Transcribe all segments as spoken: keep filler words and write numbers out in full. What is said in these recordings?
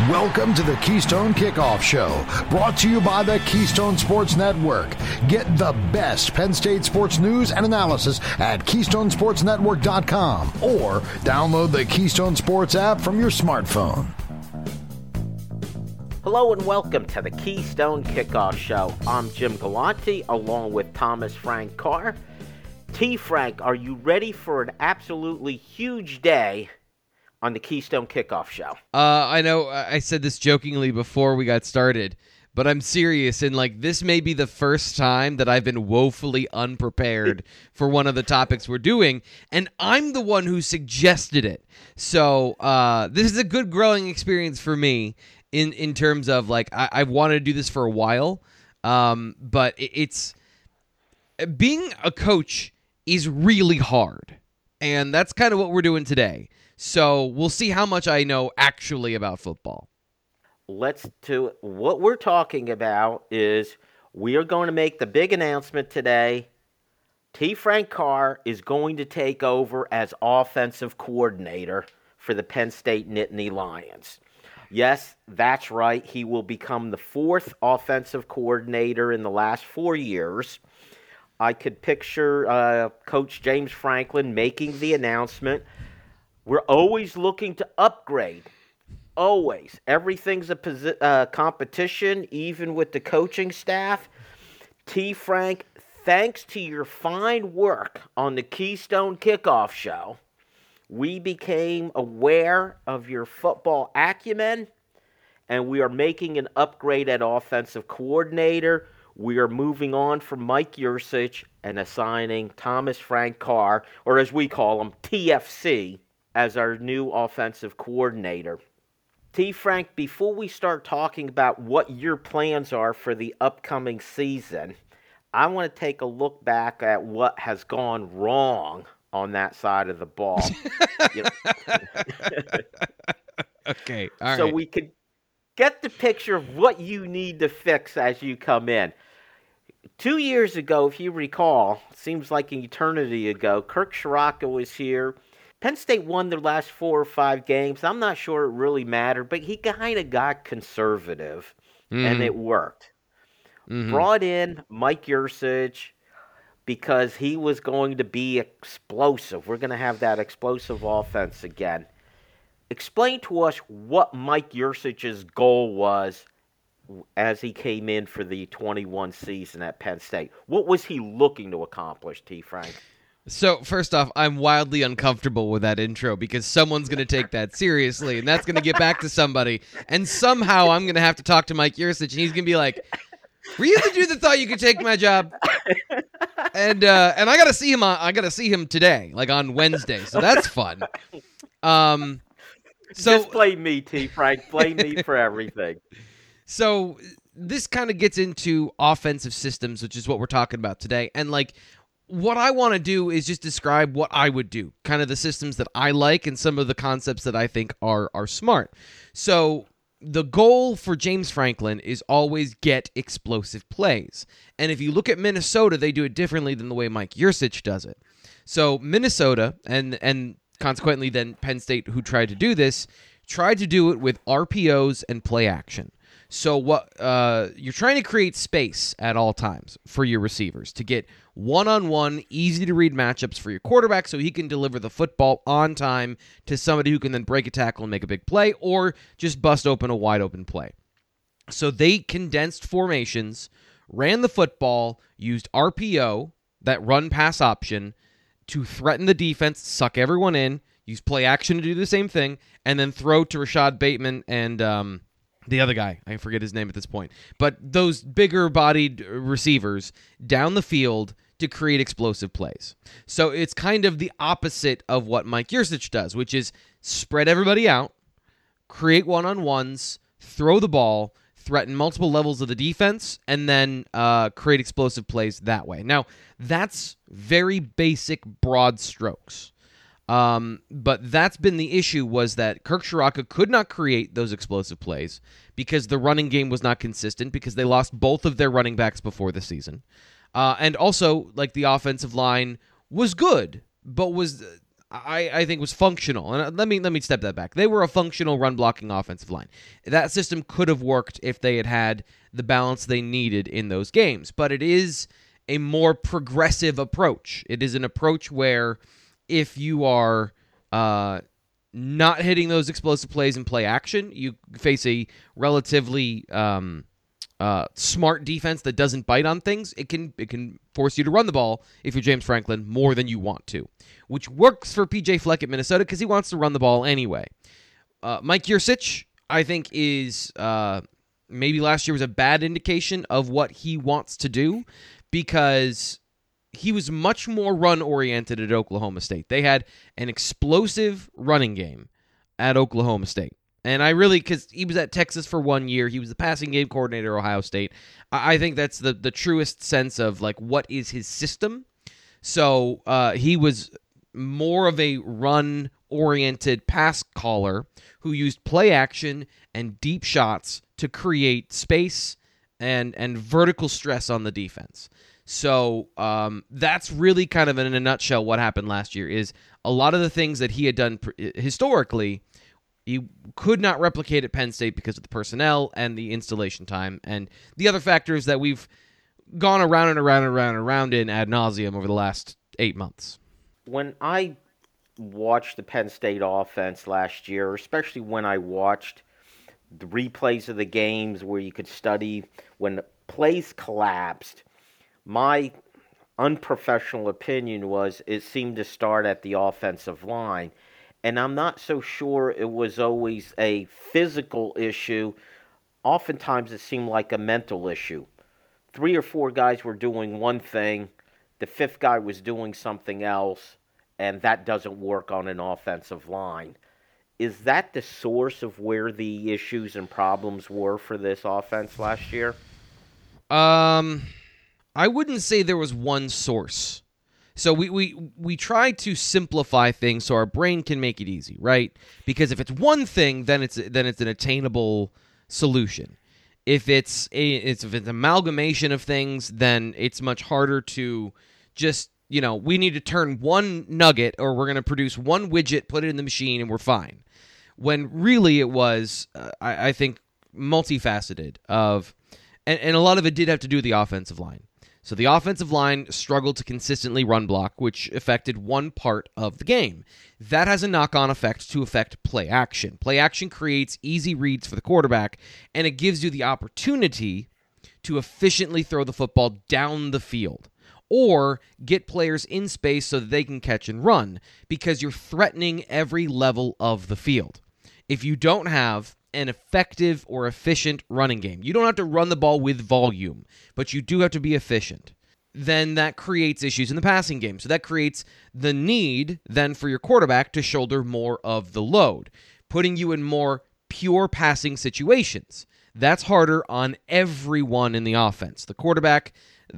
Welcome to the Keystone Kickoff Show, brought to you by the Keystone Sports Network. Get the best Penn State sports news and analysis at keystone sports network dot com or download the Keystone Sports app from your smartphone. Hello and welcome to the Keystone Kickoff Show. I'm Jim Galante along with Thomas Frank Carr. T. Frank, are you ready for an absolutely huge day on the Keystone Kickoff Show? Uh, I know I said this jokingly before we got started, but I'm serious, and like this may be the first time that I've been woefully unprepared for one of the topics we're doing, and I'm the one who suggested it. So uh, this is a good growing experience for me in, in terms of like I, I've wanted to do this for a while, um, but it, it's being a coach is really hard, and that's kind of what we're doing today. So we'll see how much I know actually about football. Let's do it. What we're talking about is we are going to make the big announcement today. T. Frank Carr is going to take over as offensive coordinator for the Penn State Nittany Lions. Yes, that's right. He will become the fourth offensive coordinator in the last four years. I could picture uh, Coach James Franklin making the announcement. We're always looking to upgrade. Always. Everything's a posi- uh, competition, even with the coaching staff. T. Frank, thanks to your fine work on the Keystone Kickoff Show, we became aware of your football acumen, and we are making an upgrade at offensive coordinator. We are moving on from Mike Yurcich and assigning Thomas Frank Carr, or as we call him, T F C, as our new offensive coordinator. T. Frank, before we start talking about what your plans are for the upcoming season, I want to take a look back at what has gone wrong on that side of the ball. You know. Okay, all so right. we could get the picture of what you need to fix as you come in. Two years ago, if you recall, seems like an eternity ago, Kirk Ciarrocca was here. Penn State won their last four or five games. I'm not sure it really mattered, but he kind of got conservative, mm. and it worked. Mm-hmm. Brought in Mike Yurcich because he was going to be explosive. We're going to have that explosive offense again. Explain to us what Mike Yurcich's goal was as he came in for the twenty-one season at Penn State. What was he looking to accomplish, T. Frank? So, first off, I'm wildly uncomfortable with that intro because someone's going to take that seriously, and that's going to get back to somebody. And somehow I'm going to have to talk to Mike Yurcich, and he's going to be like, were you the dude that thought you could take my job? And uh, and I got to see him on, I got to see him today, like on Wednesday, so that's fun. Um, so Just blame me, T. Frank. Blame me for everything. So this kind of gets into offensive systems, which is what we're talking about today. And like, what I want to do is just describe what I would do, kind of the systems that I like and some of the concepts that I think are are smart. So the goal for James Franklin is always get explosive plays. And if you look at Minnesota, they do it differently than the way Mike Yurcich does it. So Minnesota, and and consequently then Penn State, who tried to do this, tried to do it with R P Os and play action. So what uh, you're trying to create space at all times for your receivers to get one-on-one, easy-to-read matchups for your quarterback so he can deliver the football on time to somebody who can then break a tackle and make a big play or just bust open a wide-open play. So they condensed formations, ran the football, used R P O, that run-pass option, to threaten the defense, suck everyone in, use play action to do the same thing, and then throw to Rashad Bateman and um, the other guy. I forget his name at this point. But those bigger-bodied receivers down the field to create explosive plays. So it's kind of the opposite of what Mike Yurcich does, which is spread everybody out, create one-on-ones, throw the ball, threaten multiple levels of the defense, and then uh, create explosive plays that way. Now, that's very basic, broad strokes. Um, but that's been the issue, was that Kirk Ciarrocca could not create those explosive plays because the running game was not consistent, because they lost both of their running backs before the season. Uh, and also, like, the offensive line was good, but was I, I think was functional. And let me let me step that back. They were a functional run blocking offensive line. That system could have worked if they had had the balance they needed in those games. But it is a more progressive approach. It is an approach where if you are uh, not hitting those explosive plays in play action, you face a relatively um, uh, smart defense that doesn't bite on things. It can it can force you to run the ball if you're James Franklin more than you want to, which works for P J Fleck at Minnesota because he wants to run the ball anyway. Uh, Mike Yurcich, I think, is uh, maybe last year was a bad indication of what he wants to do because he was much more run-oriented at Oklahoma State. They had an explosive running game at Oklahoma State. And I really, because he was at Texas for one year, he was the passing game coordinator at Ohio State. I think that's the, the truest sense of, like, what is his system. So uh, he was more of a run-oriented pass caller who used play action and deep shots to create space and, and vertical stress on the defense. So um, that's really kind of in a nutshell what happened last year is a lot of the things that he had done pr- historically, he could not replicate at Penn State because of the personnel and the installation time and the other factors that we've gone around and around and around and around in ad nauseum over the last eight months. When I watched the Penn State offense last year, especially when I watched the replays of the games where you could study when plays collapsed, my unprofessional opinion was it seemed to start at the offensive line. And I'm not so sure it was always a physical issue. Oftentimes it seemed like a mental issue. Three or four guys were doing one thing, the fifth guy was doing something else, and that doesn't work on an offensive line. Is that the source of where the issues and problems were for this offense last year? Um... I wouldn't say there was one source. So we, we we try to simplify things so our brain can make it easy, right? Because if it's one thing, then it's then it's an attainable solution. If it's a it's if it's an amalgamation of things, then it's much harder to just, you know, we need to turn one nugget or we're going to produce one widget, put it in the machine, and we're fine. When really it was, uh, I, I think, multifaceted of, and, and a lot of it did have to do with the offensive line. So the offensive line struggled to consistently run block, which affected one part of the game. That has a knock-on effect to affect play action. Play action creates easy reads for the quarterback, and it gives you the opportunity to efficiently throw the football down the field or get players in space so that they can catch and run because you're threatening every level of the field. If you don't have an effective or efficient running game, you don't have to run the ball with volume, but you do have to be efficient, then that creates issues in the passing game. So that creates the need then for your quarterback to shoulder more of the load, putting you in more pure passing situations. That's harder on everyone in the offense. The quarterback,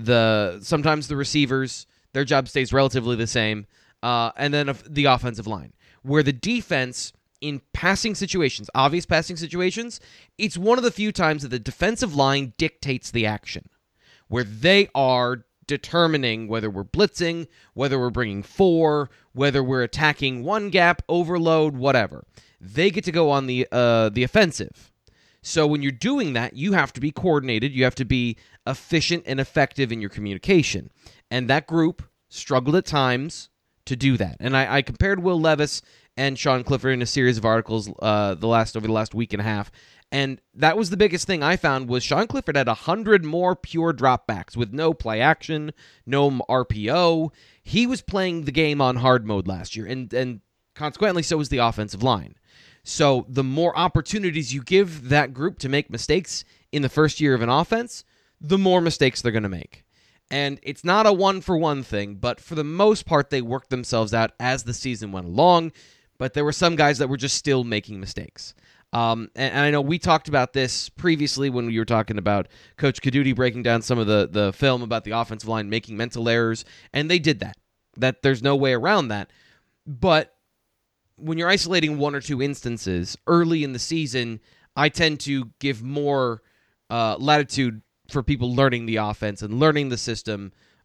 the sometimes the receivers, their job stays relatively the same, uh, and then the offensive line, where the defense in passing situations, obvious passing situations, it's one of the few times that the defensive line dictates the action, where they are determining whether we're blitzing, whether we're bringing four, whether we're attacking one gap, overload, whatever. They get to go on the uh, the offensive. So when you're doing that, you have to be coordinated, you have to be efficient and effective in your communication. And that group struggled at times to do that. And I, I compared Will Levis and Sean Clifford in a series of articles uh, the last over the last week and a half. And that was the biggest thing I found was Sean Clifford had one hundred more pure dropbacks with no play action, no R P O. He was playing the game on hard mode last year, and, and consequently so was the offensive line. So the more opportunities you give that group to make mistakes in the first year of an offense, the more mistakes they're going to make. And it's not a one-for-one thing, but for the most part, they worked themselves out as the season went along. But there were some guys that were just still making mistakes. Um, and, and I know we talked about this previously when we were talking about Coach Caduti breaking down some of the, the film about the offensive line making mental errors, and they did that. That there's no way around that. But when you're isolating one or two instances early in the season, I tend to give more uh, latitude for people learning the offense and learning the system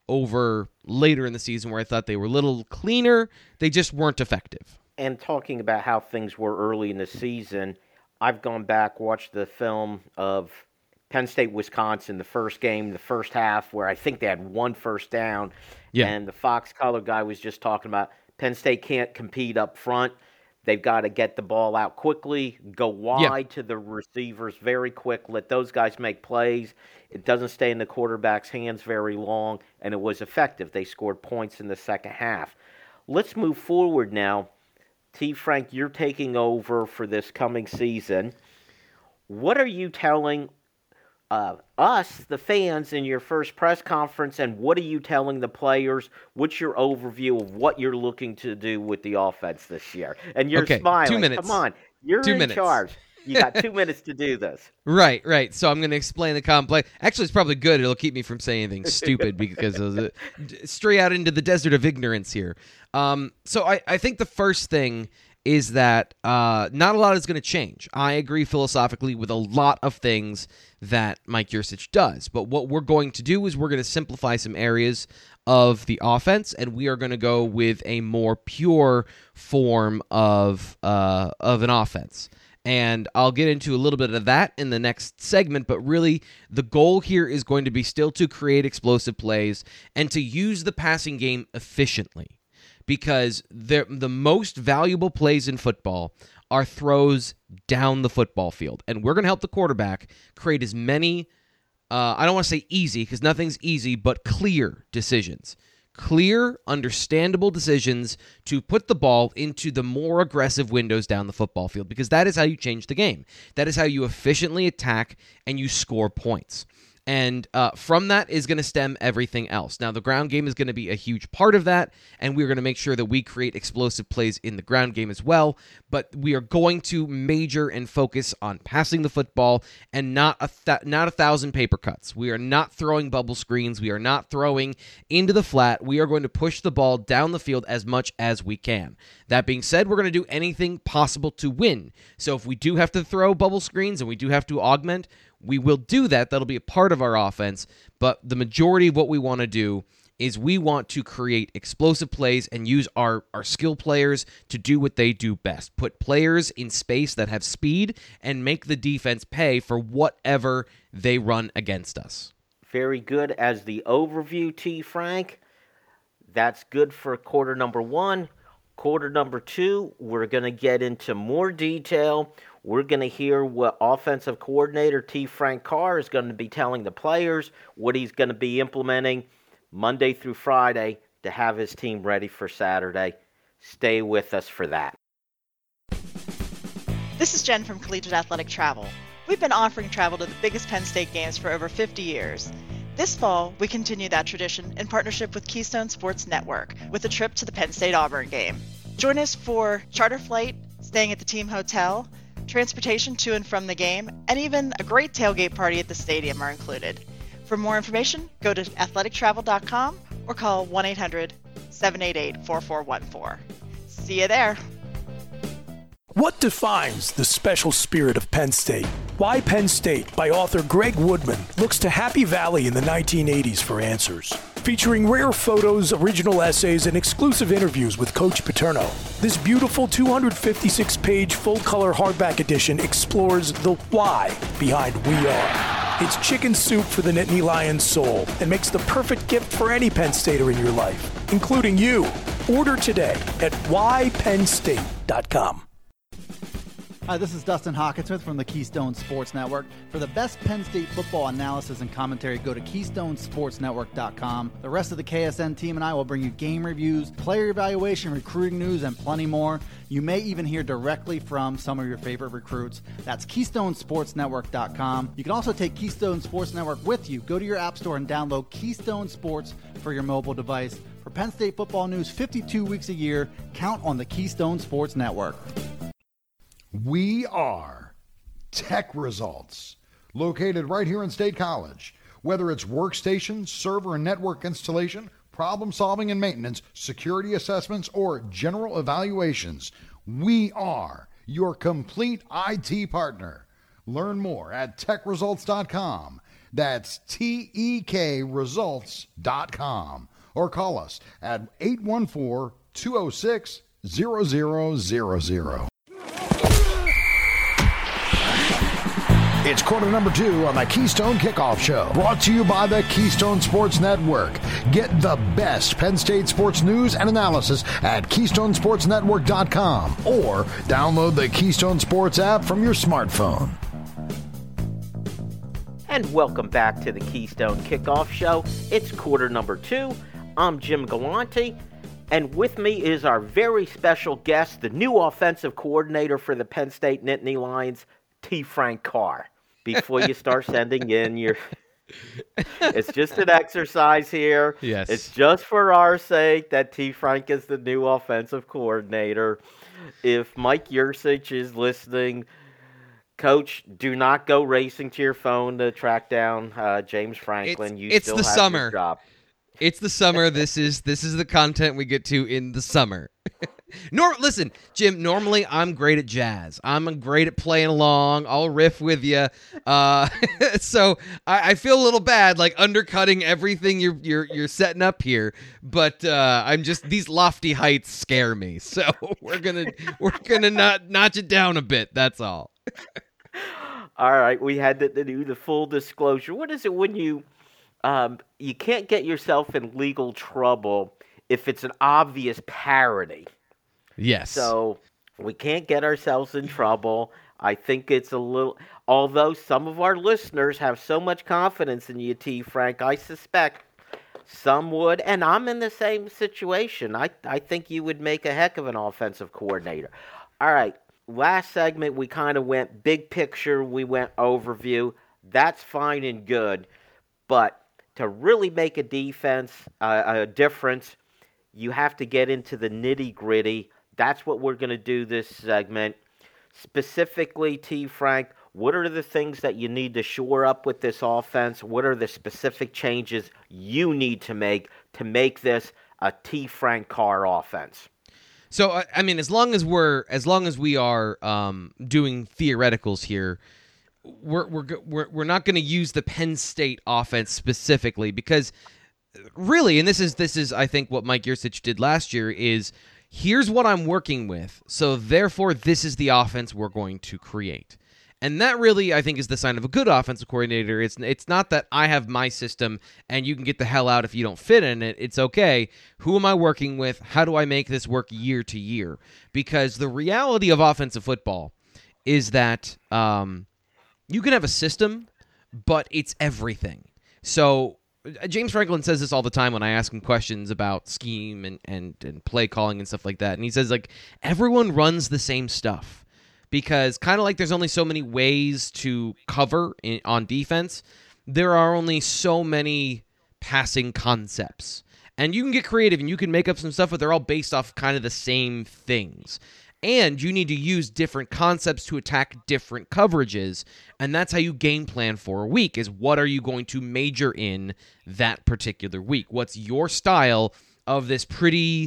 over later in the season where I thought they were a little cleaner. They just weren't effective. And talking about how things were early in the season, I've gone back, watched the film of Penn State, Wisconsin, the first game, the first half, where I think they had one first down. Yeah. And the Fox color guy was just talking about Penn State can't compete up front. They've got to get the ball out quickly, go wide yeah. to the receivers very quick, let those guys make plays. It doesn't stay in the quarterback's hands very long, and it was effective. They scored points in the second half. Let's move forward now. T. Frank, you're taking over for this coming season. What are you telling uh, us, the fans, in your first press conference, and what are you telling the players? What's your overview of what you're looking to do with the offense this year? And you're okay, smiling. Two minutes. Come on. You're two in minutes. charge. You got two minutes to do this. Right, right. So I'm going to explain the complex. Actually, it's probably good. It'll keep me from saying anything stupid because of the, stray out into the desert of ignorance here. Um, so I, I think the first thing is that uh, not a lot is going to change. I agree philosophically with a lot of things that Mike Yurcich does. But what we're going to do is we're going to simplify some areas of the offense, and we are going to go with a more pure form of uh, of an offense. And I'll get into a little bit of that in the next segment, but really the goal here is going to be still to create explosive plays and to use the passing game efficiently, because the the most valuable plays in football are throws down the football field. And we're going to help the quarterback create as many, uh, I don't want to say easy, because nothing's easy, but clear decisions. Clear, understandable decisions to put the ball into the more aggressive windows down the football field, because that is how you change the game. That is how you efficiently attack and you score points. And uh, from that is going to stem everything else. Now, the ground game is going to be a huge part of that, and we're going to make sure that we create explosive plays in the ground game as well. But we are going to major and focus on passing the football and not a th- not a thousand paper cuts. We are not throwing bubble screens. We are not throwing into the flat. We are going to push the ball down the field as much as we can. That being said, we're going to do anything possible to win. So if we do have to throw bubble screens and we do have to augment, we will do that. That'll be a part of our offense, but the majority of what we want to do is we want to create explosive plays and use our, our skill players to do what they do best. Put players in space that have speed and make the defense pay for whatever they run against us. Very good as the overview, T. Frank. That's good for quarter number one. Quarter number two, we're going to get into more detail. We're going to hear what offensive coordinator T. Frank Carr is going to be telling the players, what he's going to be implementing Monday through Friday to have his team ready for Saturday. Stay with us for that. This is Jen from Collegiate Athletic Travel. We've been offering travel to the biggest Penn State games for over fifty years. This fall, we continue that tradition in partnership with Keystone Sports Network with a trip to the Penn State-Auburn game. Join us for charter flight, staying at the team hotel, transportation to and from the game, and even a great tailgate party at the stadium are included. For more information, go to athletic travel dot com or call one eight hundred, seven eight eight, four four one four. See you there. What defines the special spirit of Penn State? Why Penn State by author Greg Woodman looks to Happy Valley in the nineteen eighties for answers. Featuring rare photos, original essays, and exclusive interviews with Coach Paterno, this beautiful two hundred fifty-six page full-color hardback edition explores the why behind We Are. It's chicken soup for the Nittany Lions soul and makes the perfect gift for any Penn Stater in your life, including you. Order today at why penn state dot com. Hi, this is Dustin Hawkinsmith from the Keystone Sports Network. For the best Penn State football analysis and commentary, go to keystone sports network dot com. The rest of the K S N team and I will bring you game reviews, player evaluation, recruiting news, and plenty more. You may even hear directly from some of your favorite recruits. That's keystone sports network dot com. You can also take Keystone Sports Network with you. Go to your app store and download Keystone Sports for your mobile device. For Penn State football news fifty-two weeks a year, count on the Keystone Sports Network. We are Tech Results, located right here in State College. Whether it's workstation, server and network installation, problem solving and maintenance, security assessments, or general evaluations, we are your complete I T partner. Learn more at tech results dot com. That's T E K results dot com. Or call us at eight one four, two oh six, zero zero zero zero. It's quarter number two on the Keystone Kickoff Show, brought to you by the Keystone Sports Network. Get the best Penn State sports news and analysis at keystone sports network dot com or download the Keystone Sports app from your smartphone. And welcome back to the Keystone Kickoff Show. It's quarter number two. I'm Jim Galante, and with me is our very special guest, the new offensive coordinator for the Penn State Nittany Lions, T. Frank Carr. Before you start sending in your... It's just an exercise here. Yes. It's just for our sake that T. Frank is the new offensive coordinator. If Mike Yurcich is listening, Coach, do not go racing to your phone to track down uh, James Franklin. It's, you it's still the have summer. your job. It's the summer. This is this is the content we get to in the summer. Nor listen, Jim. Normally, I'm great at jazz. I'm great at playing along. I'll riff with you. Uh, so I, I feel a little bad, like undercutting everything you're you're you're setting up here. But uh, I'm just these lofty heights scare me. So we're gonna we're gonna not notch it down a bit. That's all. All right, we had to, to do the full disclosure. What is it when you um, you can't get yourself in legal trouble if it's an obvious parody? Yes. So we can't get ourselves in trouble. I think it's a little, although some of our listeners have so much confidence in you, T. Frank, I suspect some would, and I'm in the same situation. I, I think you would make a heck of an offensive coordinator. All right, last segment we kind of went big picture, we went overview. That's fine and good, but to really make a defense, uh, a difference, you have to get into the nitty-gritty. That's what we're going to do this segment. Specifically, T. Frank, what are the things that you need to shore up with this offense? What are the specific changes you need to make to make this a T. Frank Carr offense? So I mean, as long as we're as long as we are um, doing theoreticals here, we're we're we're we're not going to use the Penn State offense specifically because really, and this is this is I think what Mike Yurcich did last year is. Here's what I'm working with, so therefore this is the offense we're going to create. And that really, I think, is the sign of a good offensive coordinator. It's it's not that I have my system and you can get the hell out if you don't fit in it. It's okay. Who am I working with? How do I make this work year to year? Because the reality of offensive football is that um, you can have a system, but it's everything. So James Franklin says this all the time when I ask him questions about scheme and, and, and play calling and stuff like that. And he says, like, everyone runs the same stuff because kind of like there's only so many ways to cover in, on defense, there are only so many passing concepts. And you can get creative and you can make up some stuff, but they're all based off kind of the same things. And you need to use different concepts to attack different coverages. And that's how you game plan for a week, is what are you going to major in that particular week? What's your style of this pretty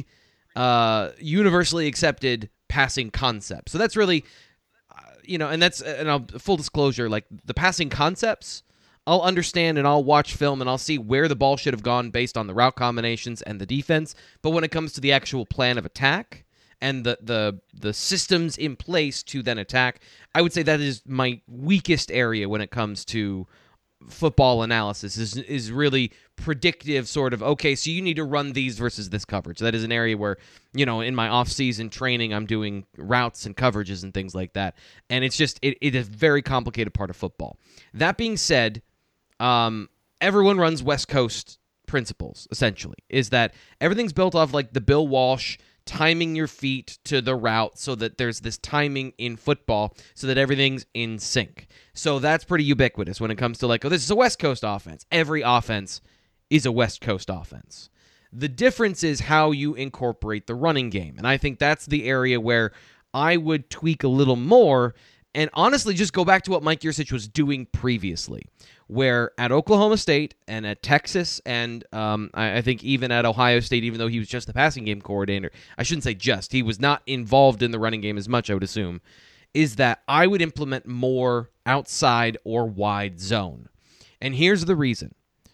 uh, universally accepted passing concept? So that's really, uh, you know, and that's, and I'll, full disclosure, like the passing concepts, I'll understand and I'll watch film and I'll see where the ball should have gone based on the route combinations and the defense. But when it comes to the actual plan of attack, and the, the the systems in place to then attack, I would say that is my weakest area when it comes to football analysis, is is really predictive sort of, okay, so you need to run these versus this coverage. That is an area where, you know, in my off-season training, I'm doing routes and coverages and things like that. And it's just, it, it is a very complicated part of football. That being said, um, everyone runs West Coast principles, essentially, is that everything's built off like the Bill Walsh timing your feet to the route so that there's this timing in football so that everything's in sync. So that's pretty ubiquitous when it comes to like, oh, this is a West Coast offense. Every offense is a West Coast offense. The difference is how you incorporate the running game. And I think that's the area where I would tweak a little more and honestly just go back to what Mike Yurcich was doing previously, where at Oklahoma State and at Texas and um, I, I think even at Ohio State, even though he was just the passing game coordinator, I shouldn't say just, he was not involved in the running game as much, I would assume, is that I would implement more outside or wide zone. And here's the reason.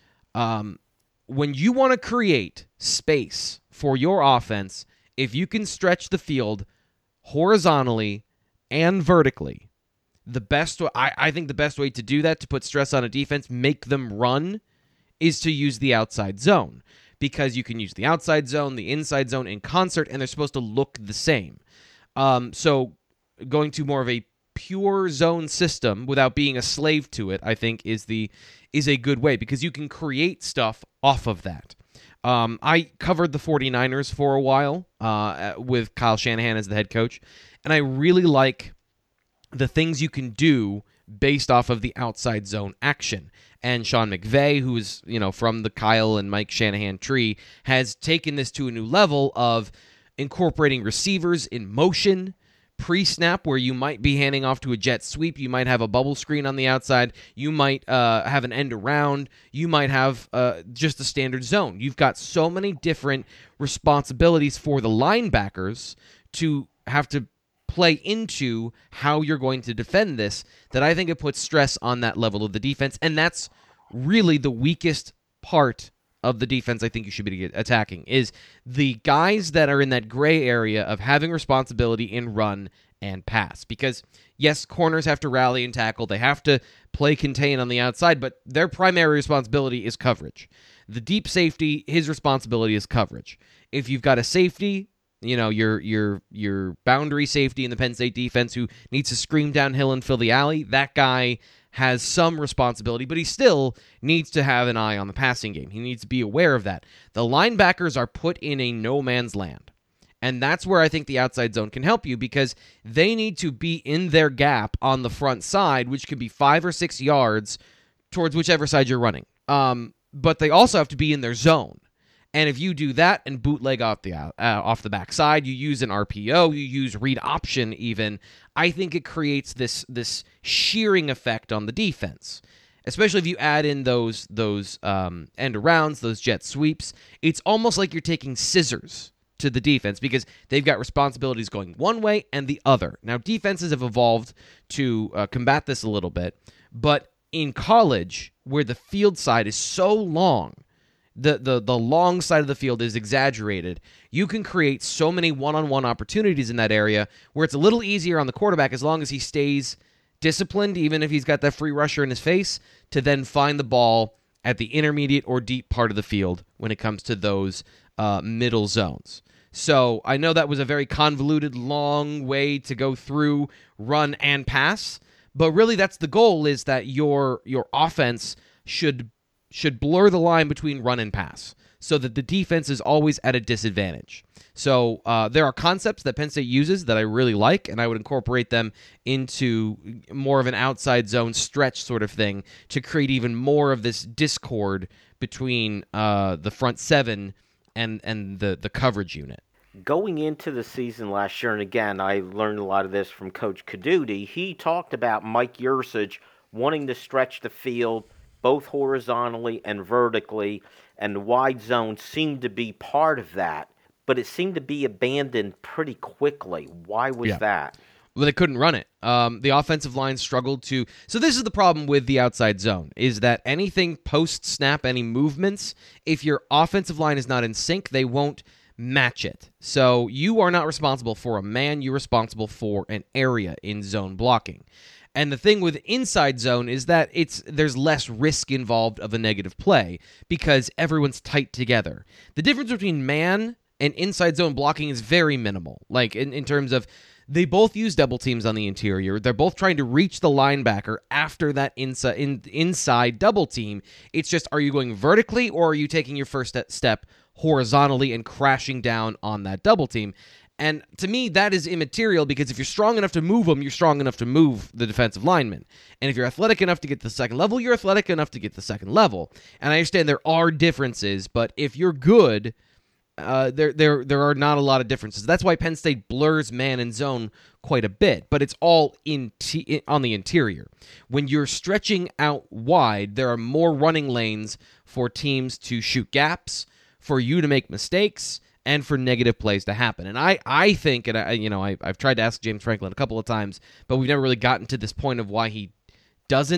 Um, when you want to create space for your offense, if you can stretch the field horizontally and vertically, the best I, I think the best way to do that, to put stress on a defense, make them run, is to use the outside zone. Because you can use the outside zone, the inside zone in concert, and they're supposed to look the same. Um, so going to more of a pure zone system without being a slave to it, I think, is the is a good way, because you can create stuff off of that. Um, I covered the 49ers for a while uh, with Kyle Shanahan as the head coach, and I really like the things you can do based off of the outside zone action. And Sean McVay, who's, you know, from the Kyle and Mike Shanahan tree, has taken this to a new level of incorporating receivers in motion, pre-snap, where you might be handing off to a jet sweep, you might have a bubble screen on the outside, you might uh, have an end around, you might have uh, just a standard zone. You've got so many different responsibilities for the linebackers to have to play into how you're going to defend this, that I think it puts stress on that level of the defense, and that's really the weakest part of the defense I think you should be attacking, is the guys that are in that gray area of having responsibility in run and pass. Because, yes, corners have to rally and tackle, they have to play contain on the outside, but their primary responsibility is coverage. The deep safety, his responsibility is coverage. If you've got a safety, you know, your your your boundary safety in the Penn State defense who needs to scream downhill and fill the alley, that guy has some responsibility, but he still needs to have an eye on the passing game. He needs to be aware of that. The linebackers are put in a no man's land, and that's where I think the outside zone can help you, because they need to be in their gap on the front side, which could be five or six yards towards whichever side you're running. Um, but they also have to be in their zone. And if you do that and bootleg off the uh, off the backside, you use an R P O, you use read option even, I think it creates this this shearing effect on the defense. Especially if you add in those those um, end arounds, those jet sweeps. It's almost like you're taking scissors to the defense, because they've got responsibilities going one way and the other. Now, defenses have evolved to uh, combat this a little bit, but in college, where the field side is so long, The, the the long side of the field is exaggerated, you can create so many one-on-one opportunities in that area where it's a little easier on the quarterback, as long as he stays disciplined, even if he's got that free rusher in his face, to then find the ball at the intermediate or deep part of the field when it comes to those uh, middle zones. So I know that was a very convoluted, long way to go through run and pass, but really that's the goal, is that your your offense should should blur the line between run and pass, so that the defense is always at a disadvantage. So uh, there are concepts that Penn State uses that I really like, and I would incorporate them into more of an outside zone stretch sort of thing to create even more of this discord between uh, the front seven and and the, the coverage unit. Going into the season last year, and again, I learned a lot of this from Coach Caduti, he talked about Mike Yurcich wanting to stretch the field both horizontally and vertically, and wide zone seemed to be part of that, but it seemed to be abandoned pretty quickly. Why was yeah. that? Well, they couldn't run it. Um, the offensive line struggled to... So this is the problem with the outside zone, is that anything post-snap, any movements, if your offensive line is not in sync, they won't match it. So you are not responsible for a man, you're responsible for an area in zone blocking. And the thing with inside zone is that it's there's less risk involved of a negative play because everyone's tight together. The difference between man and inside zone blocking is very minimal. Like in, in terms of they both use double teams on the interior. They're both trying to reach the linebacker after that inside in, inside double team. It's just, are you going vertically or are you taking your first step horizontally and crashing down on that double team? And to me, that is immaterial, because if you're strong enough to move them, you're strong enough to move the defensive lineman. And if you're athletic enough to get to the second level, you're athletic enough to get to the second level. And I understand there are differences, but if you're good, uh, there there there are not a lot of differences. That's why Penn State blurs man and zone quite a bit, but it's all in t- on the interior. When you're stretching out wide, there are more running lanes for teams to shoot gaps, for you to make mistakes, and for negative plays to happen. And I, I think, and I, you know, I, I've tried to ask James Franklin a couple of times, but we've never really gotten to this point of why he doesn't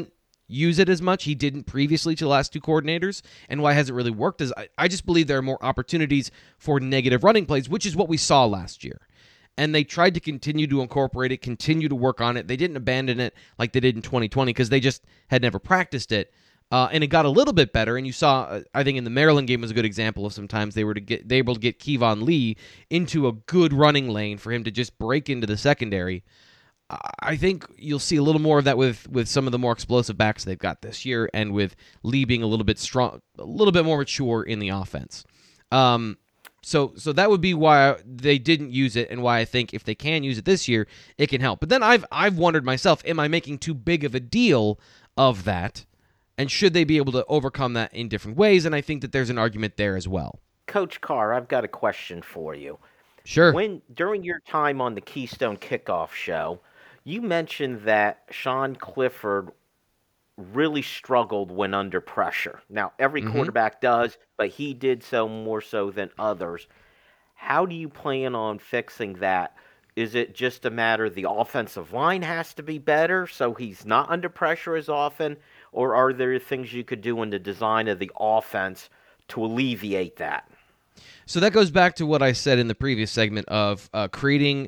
use it as much. He didn't previously to the last two coordinators, and why it hasn't really worked is I, I just believe there are more opportunities for negative running plays, which is what we saw last year. And they tried to continue to incorporate it, continue to work on it. They didn't abandon it like they did in twenty twenty because they just had never practiced it. Uh, and it got a little bit better, and you saw, uh, I think in the Maryland game was a good example of sometimes they were to get they were able to get Kevon Lee into a good running lane for him to just break into the secondary. I think you'll see a little more of that with, with some of the more explosive backs they've got this year, and with Lee being a little bit strong, a little bit more mature in the offense. Um, so so that would be why they didn't use it, and why I think if they can use it this year, it can help. But then I've I've wondered myself, am I making too big of a deal of that? And should they be able to overcome that in different ways? And I think that there's an argument there as well. Coach Carr, I've got a question for you. Sure. When during your time on the Keystone Kickoff Show, you mentioned that Sean Clifford really struggled when under pressure. Now, every mm-hmm. quarterback does, but he did so more so than others. How do you plan on fixing that? Is it just a matter the offensive line has to be better so he's not under pressure as often? Or are there things you could do in the design of the offense to alleviate that? So that goes back to what I said in the previous segment of uh, creating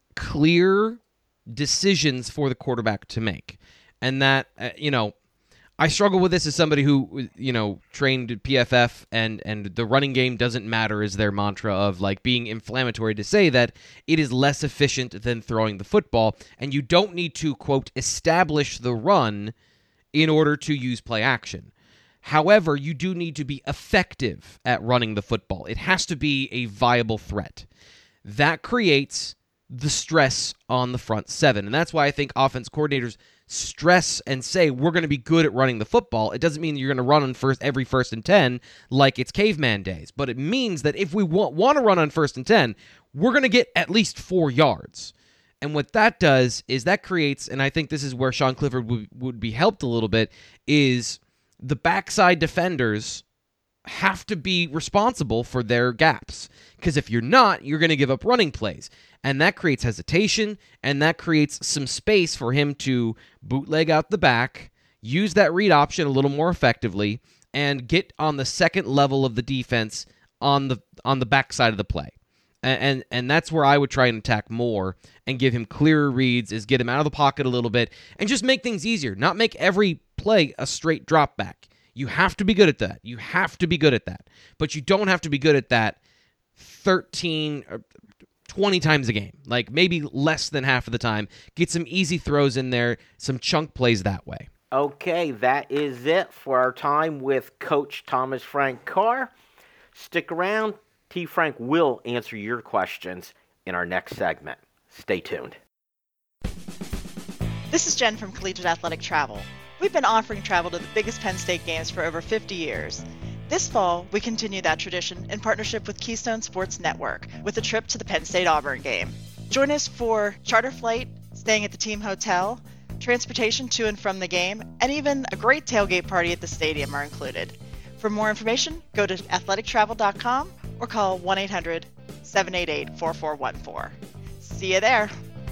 clear decisions for the quarterback to make. And that, uh, you know, I struggle with this as somebody who, you know, trained at P F F, and, and the running game doesn't matter is their mantra of, like, being inflammatory to say that it is less efficient than throwing the football, and you don't need to, quote, establish the run in order to use play action. However, you do need to be effective at running the football. It has to be a viable threat. That creates the stress on the front seven. And that's why I think offense coordinators stress and say, we're going to be good at running the football. It doesn't mean you're going to run on first every first and ten like it's caveman days. But it means that if we want, want to run on first and ten, we're going to get at least four yards. And what that does is that creates, and I think this is where Sean Clifford would, would be helped a little bit, is the backside defenders have to be responsible for their gaps. Because if you're not, you're going to give up running plays. And that creates hesitation, and that creates some space for him to bootleg out the back, use that read option a little more effectively, and get on the second level of the defense on the on the backside of the play. And, and and that's where I would try and attack more and give him clearer reads, is get him out of the pocket a little bit and just make things easier. Not make every play a straight drop back. You have to be good at that. You have to be good at that. But you don't have to be good at that thirteen, twenty times a game. Like maybe less than half of the time. Get some easy throws in there, some chunk plays that way. Okay, that is it for our time with Coach Thomas Frank Carr. Stick around. T. Frank will answer your questions in our next segment. Stay tuned. This is Jen from Collegiate Athletic Travel. We've been offering travel to the biggest Penn State games for over fifty years. This fall, we continue that tradition in partnership with Keystone Sports Network with a trip to the Penn State-Auburn game. Join us for charter flight, staying at the team hotel, transportation to and from the game, and even a great tailgate party at the stadium are included. For more information, go to athletic travel dot com or call one eight hundred, seven eight eight, four four one four. See you there.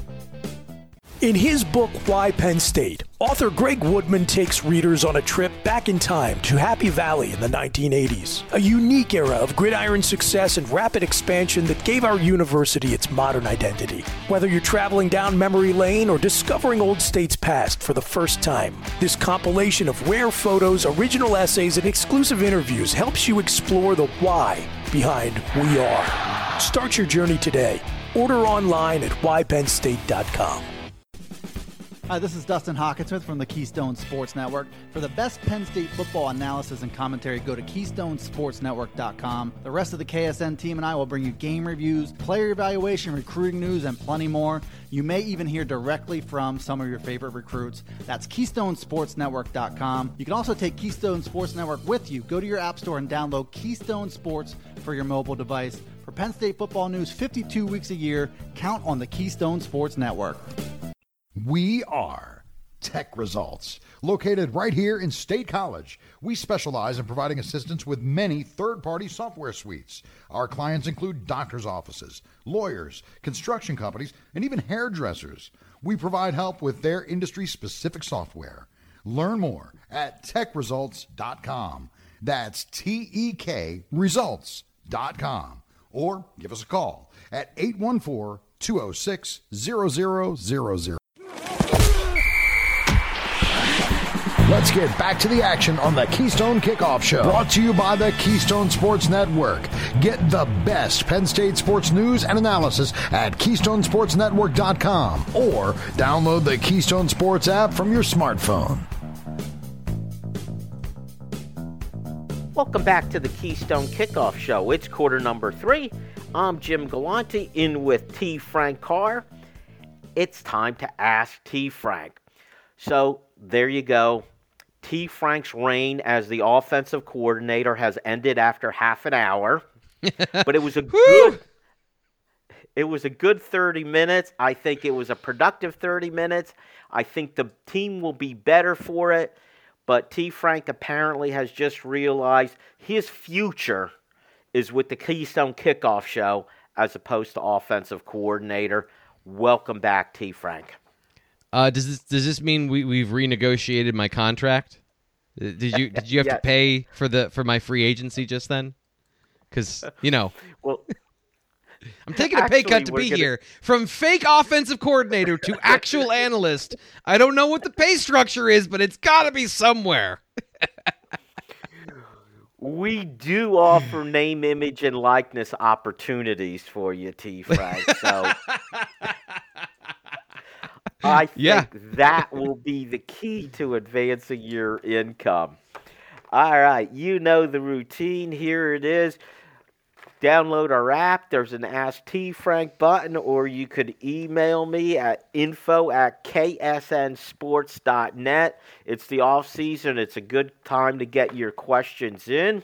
In his book, Why Penn State, author Greg Woodman takes readers on a trip back in time to Happy Valley in the nineteen eighties, a unique era of gridiron success and rapid expansion that gave our university its modern identity. Whether you're traveling down memory lane or discovering Old State's past for the first time, this compilation of rare photos, original essays, and exclusive interviews helps you explore the why behind We Are. Start your journey today. Order online at why penn state dot com. Hi, this is Dustin Hawkinsmith from the Keystone Sports Network. For the best Penn State football analysis and commentary, go to keystone sports network dot com. The rest of the K S N team and I will bring you game reviews, player evaluation, recruiting news, and plenty more. You may even hear directly from some of your favorite recruits. That's keystone sports network dot com. You can also take Keystone Sports Network with you. Go to your app store and download Keystone Sports for your mobile device. For Penn State football news fifty-two weeks a year, count on the Keystone Sports Network. We are Tech Results. Located right here in State College, we specialize in providing assistance with many third-party software suites. Our clients include doctors' offices, lawyers, construction companies, and even hairdressers. We provide help with their industry-specific software. Learn more at tech results dot com. That's T E K results dot com. Or give us a call at eight one four, two oh six, zero zero zero zero. Let's get back to the action on the Keystone Kickoff Show. Brought to you by the Keystone Sports Network. Get the best Penn State sports news and analysis at keystone sports network dot com or download the Keystone Sports app from your smartphone. Welcome back to the Keystone Kickoff Show. It's quarter number three. I'm Jim Galante in with T. Frank Carr. It's time to ask T. Frank. So there you go. T. Frank's reign as the offensive coordinator has ended after half an hour, but it was a good. It was a good thirty minutes. I think it was a productive thirty minutes. I think the team will be better for it. But T. Frank apparently has just realized his future is with the Keystone Kickoff Show as opposed to offensive coordinator. Welcome back, T. Frank. Uh, does this does this mean we we've renegotiated my contract? Did you did you have yes. to pay for the for my free agency just then? Because you know, well, I'm taking a pay actually, cut to we're be gonna... here from fake offensive coordinator to actual analyst. I don't know what the pay structure is, but it's got to be somewhere. We do offer name, image, and likeness opportunities for you, T. Frank. So. I think yeah. that will be the key to advancing your income. All right, you know the routine. Here it is. Download our app. There's an Ask T. Frank button, or you could email me at info at k s n sports dot net. It's the off season. It's a good time to get your questions in.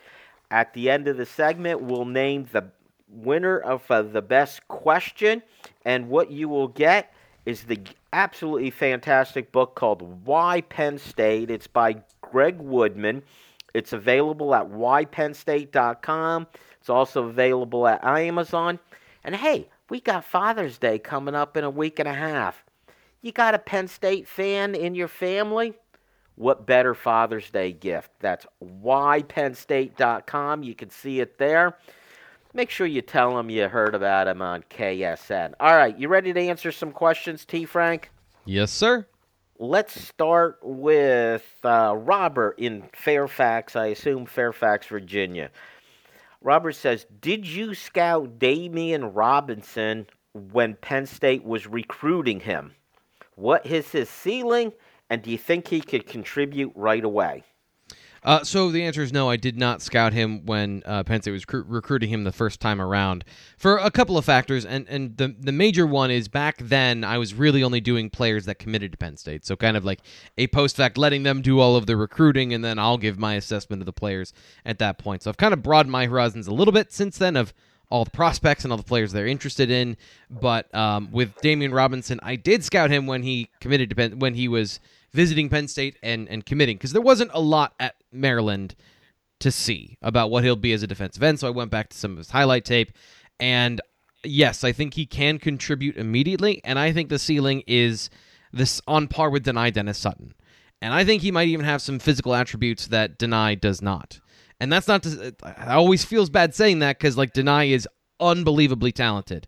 At the end of the segment, we'll name the winner of uh, the best question, and what you will get is the absolutely fantastic book called Why Penn State. It's by Greg Woodman. It's available at why penn state dot com. It's also available at Amazon. And hey, we got Father's Day coming up in a week and a half. You got a Penn State fan in your family? What better Father's Day gift? That's why penn state dot com. You can see it there. Make sure you tell them you heard about him on K S N. All right, you ready to answer some questions, T. Frank? Yes, sir. Let's start with uh, Robert in Fairfax, I assume Fairfax, Virginia. Robert says, did you scout Damian Robinson when Penn State was recruiting him? What is his ceiling, and do you think he could contribute right away? Uh, so the answer is no, I did not scout him when uh, Penn State was cr- recruiting him the first time around for a couple of factors, and, and the, the major one is back then I was really only doing players that committed to Penn State, so kind of like a post-fact, letting them do all of the recruiting, and then I'll give my assessment of the players at that point. So I've kind of broadened my horizons a little bit since then of all the prospects and all the players they're interested in, but um, with Damian Robinson, I did scout him when he committed to Penn, when he was visiting Penn State and, and committing, because there wasn't a lot at Maryland to see about what he'll be as a defensive end, so I went back to some of his highlight tape, and yes, I think he can contribute immediately, and I think the ceiling is this on par with Dani Dennis Sutton, and I think he might even have some physical attributes that Dani does not, and that's not to, it always feels bad saying that, because like Dani is unbelievably talented,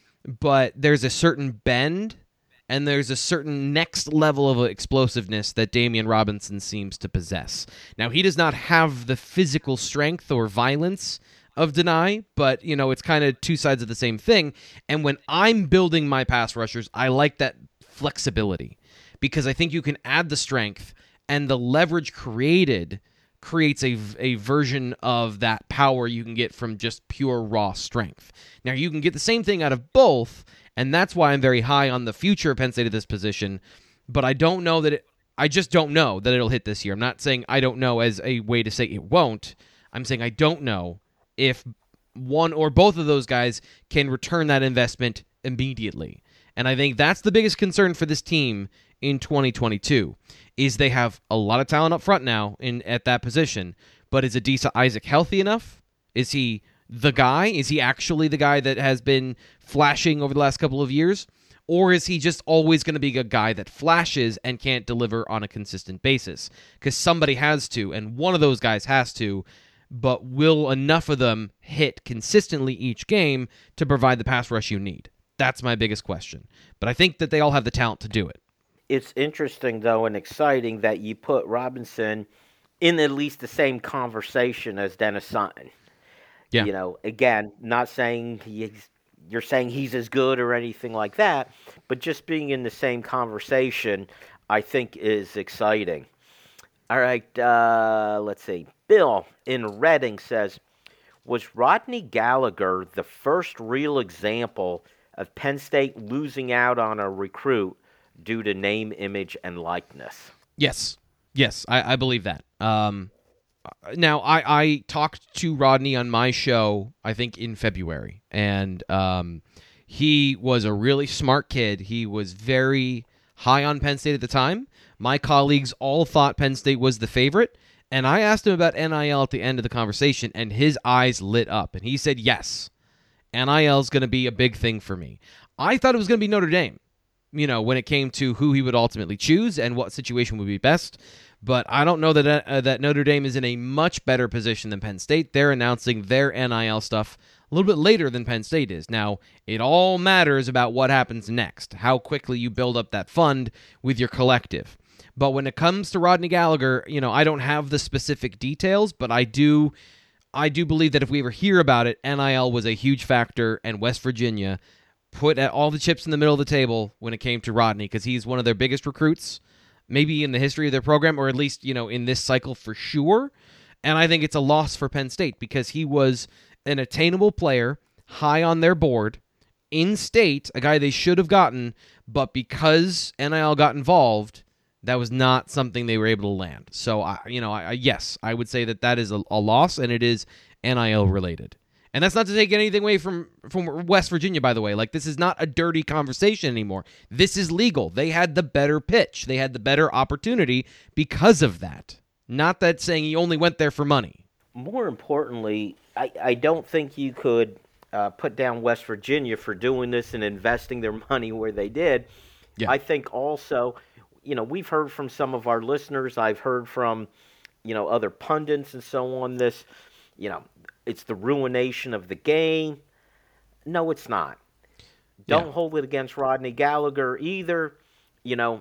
but there's a certain bend and there's a certain next level of explosiveness that Damian Robinson seems to possess. Now, he does not have the physical strength or violence of Dani, but, you know, it's kind of two sides of the same thing. And when I'm building my pass rushers, I like that flexibility because I think you can add the strength, and the leverage created creates a, a version of that power you can get from just pure raw strength. Now, you can get the same thing out of both, and that's why I'm very high on the future of Penn State at this position, but I don't know that it, I just don't know that it'll hit this year. I'm not saying I don't know as a way to say it won't. I'm saying I don't know if one or both of those guys can return that investment immediately. And I think that's the biggest concern for this team in twenty twenty-two, is they have a lot of talent up front now in at that position, but is Adisa Isaac healthy enough? Is he the guy? Is he actually the guy that has been flashing over the last couple of years? Or is he just always going to be a guy that flashes and can't deliver on a consistent basis? Because somebody has to, and one of those guys has to, but will enough of them hit consistently each game to provide the pass rush you need? That's my biggest question. But I think that they all have the talent to do it. It's interesting, though, and exciting that you put Robinson in at least the same conversation as Dennis Sutton. Yeah. You know, again, not saying he's, you're saying he's as good or anything like that, but just being in the same conversation, I think, is exciting. All right, uh, let's see. Bill in Reading says, was Rodney Gallagher the first real example of Penn State losing out on a recruit due to name, image, and likeness? Yes. Yes, I, I believe that. Um, now, I, I talked to Rodney on my show, I think, in February, and um, he was a really smart kid. He was very high on Penn State at the time. My colleagues all thought Penn State was the favorite, and I asked him about N I L at the end of the conversation, and his eyes lit up, and he said, yes, N I L is going to be a big thing for me. I thought it was going to be Notre Dame, you know, when it came to who he would ultimately choose and what situation would be best. But I don't know that uh, that Notre Dame is in a much better position than Penn State. They're announcing their N I L stuff a little bit later than Penn State is. Now, it all matters about what happens next, how quickly you build up that fund with your collective. But when it comes to Rodney Gallagher, you know, I don't have the specific details, but I do I do believe that if we ever hear about it, N I L was a huge factor, and West Virginia put all the chips in the middle of the table when it came to Rodney, because he's one of their biggest recruits, maybe in the history of their program, or at least, you know, in this cycle for sure. And I think it's a loss for Penn State because he was an attainable player, high on their board, in state, a guy they should have gotten, but because N I L got involved, that was not something they were able to land. So, I, you know, I, yes, I would say that that is a, a loss, and it is N I L related. And that's not to take anything away from, from West Virginia, by the way. Like, this is not a dirty conversation anymore. This is legal. They had the better pitch. They had the better opportunity because of that. Not that saying he only went there for money. More importantly, I, I don't think you could uh, put down West Virginia for doing this and investing their money where they did. Yeah. I think also, you know, we've heard from some of our listeners. I've heard from, you know, other pundits and so on this, you know, it's the ruination of the game. No, it's not. Don't yeah. hold it against Rodney Gallagher either. You know,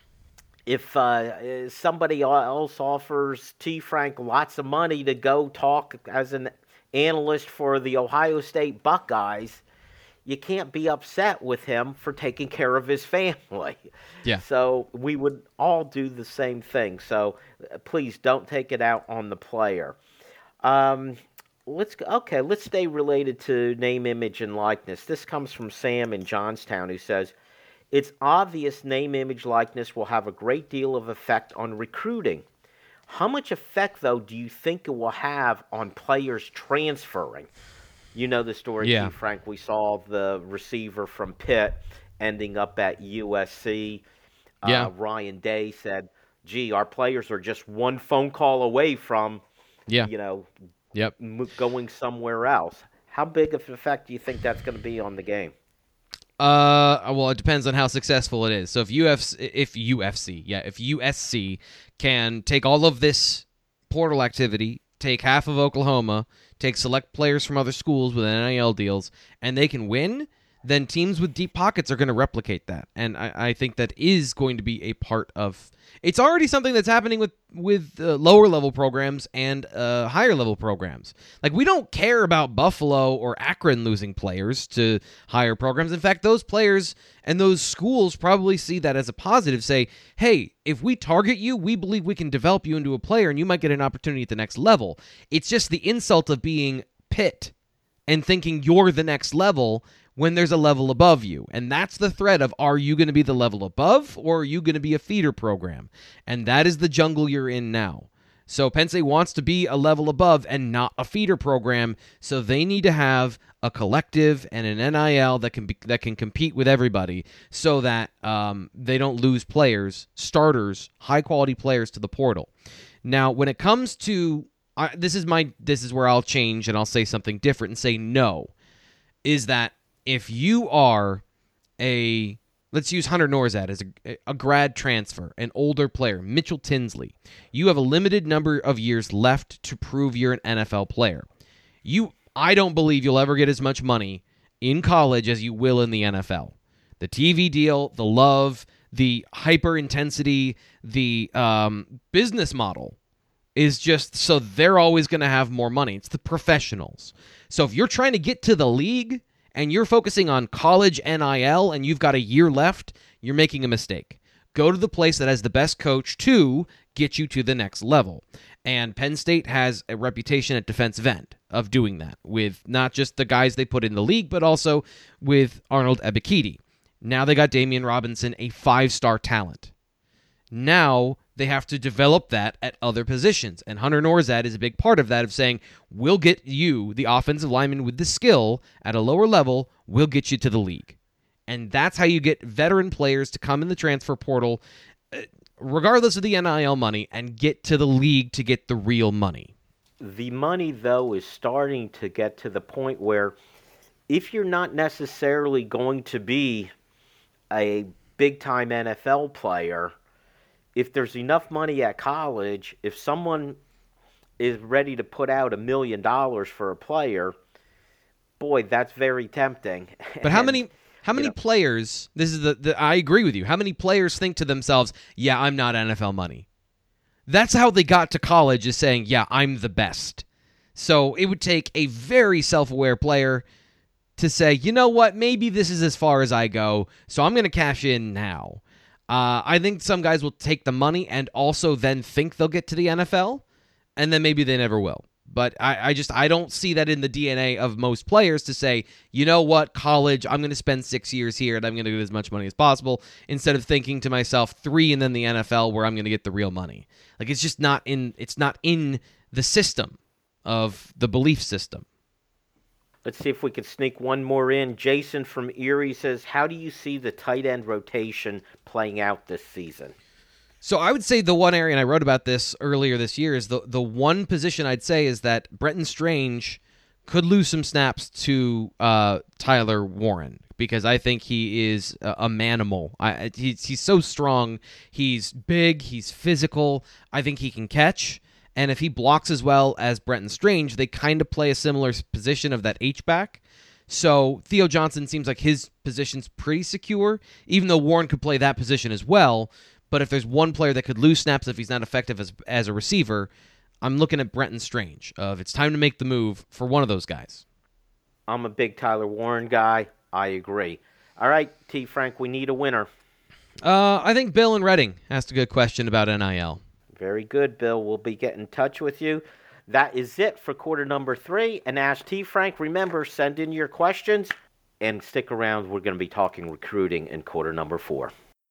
if uh, somebody else offers T. Frank lots of money to go talk as an analyst for the Ohio State Buckeyes, you can't be upset with him for taking care of his family. Yeah. So we would all do the same thing. So please don't take it out on the player. Um, let's okay. Let's stay related to name, image, and likeness. This comes from Sam in Johnstown, who says, "It's obvious name, image, likeness will have a great deal of effect on recruiting. How much effect, though, do you think it will have on players transferring?" You know the story, yeah. Frank. We saw the receiver from Pitt ending up at U S C. Yeah. Uh, Ryan Day said, "Gee, our players are just one phone call away from, yeah. you know, yep. going somewhere else." How big of an effect do you think that's going to be on the game? Uh, well, it depends on how successful it is. So if U F C, if U F C, yeah, if U S C can take all of this portal activity, take half of Oklahoma, take select players from other schools with N I L deals, and they can win, then teams with deep pockets are going to replicate that. And I, I think that is going to be a part of... It's already something that's happening with, with uh, lower-level programs and uh, higher-level programs. Like, we don't care about Buffalo or Akron losing players to higher programs. In fact, those players and those schools probably see that as a positive, say, hey, if we target you, we believe we can develop you into a player, and you might get an opportunity at the next level. It's just the insult of being Pitt and thinking you're the next level when there's a level above you. And that's the threat of, are you going to be the level above, or are you going to be a feeder program? And that is the jungle you're in now. So Penn State wants to be a level above and not a feeder program, so they need to have a collective and an N I L that can be, that can compete with everybody, so that um, they don't lose players, starters, high-quality players to the portal. Now, when it comes to... Uh, this is my. This is where I'll change and I'll say something different and say no, is that if you are a let's use Hunter Norzad as a, a grad transfer, an older player, Mitchell Tinsley. You have a limited number of years left to prove you're an N F L player. You, I don't believe you'll ever get as much money in college as you will in the N F L. The T V deal, the love, the hyper intensity, the um, business model is just so they're always going to have more money. It's the professionals. So if you're trying to get to the league and you're focusing on college N I L and you've got a year left, you're making a mistake. Go to the place that has the best coach to get you to the next level. And Penn State has a reputation at defensive end of doing that with not just the guys they put in the league, but also with Arnold Ebiketie. Now they got Damian Robinson, a five-star talent. Now they have to develop that at other positions. And Hunter Norzad is a big part of that, of saying, we'll get you, the offensive lineman with the skill at a lower level, we'll get you to the league. And that's how you get veteran players to come in the transfer portal, regardless of the N I L money, and get to the league to get the real money. The money, though, is starting to get to the point where if you're not necessarily going to be a big-time N F L player, if there's enough money at college, if someone is ready to put out a million dollars for a player, boy, that's very tempting. But how and, many how many you know, players, this is the, the I agree with you, how many players think to themselves, yeah, I'm not N F L money? That's how they got to college, is saying, yeah, I'm the best. So it would take a very self-aware player to say, you know what, maybe this is as far as I go, so I'm going to cash in now. Uh, I think some guys will take the money and also then think they'll get to the N F L, and then maybe they never will. But I, I just I don't see that in the D N A of most players to say, you know what, college, I'm going to spend six years here and I'm going to get as much money as possible, instead of thinking to myself, three and then the N F L where I'm going to get the real money. Like, it's just not in it's not in the system of the belief system. Let's see if we could sneak one more in. Jason from Erie says, how do you see the tight end rotation playing out this season? So I would say the one area, and I wrote about this earlier this year, is the, the one position I'd say is that Brenton Strange could lose some snaps to uh, Tyler Warren, because I think he is a, a manimal. I, he's, he's so strong. He's big. He's physical. I think he can catch. And if he blocks as well as Brenton Strange, they kind of play a similar position of that H-back. So Theo Johnson seems like his position's pretty secure, even though Warren could play that position as well. But if there's one player that could lose snaps if he's not effective as as a receiver, I'm looking at Brenton Strange. Of it's time to make the move for one of those guys. I'm a big Tyler Warren guy. I agree. All right, T. Frank, we need a winner. Uh, I think Bill in Reading asked a good question about N I L. Very good, Bill. We'll be getting in touch with you. That is it for quarter number three. And Ask T. Frank, remember, send in your questions and stick around. We're going to be talking recruiting in quarter number four.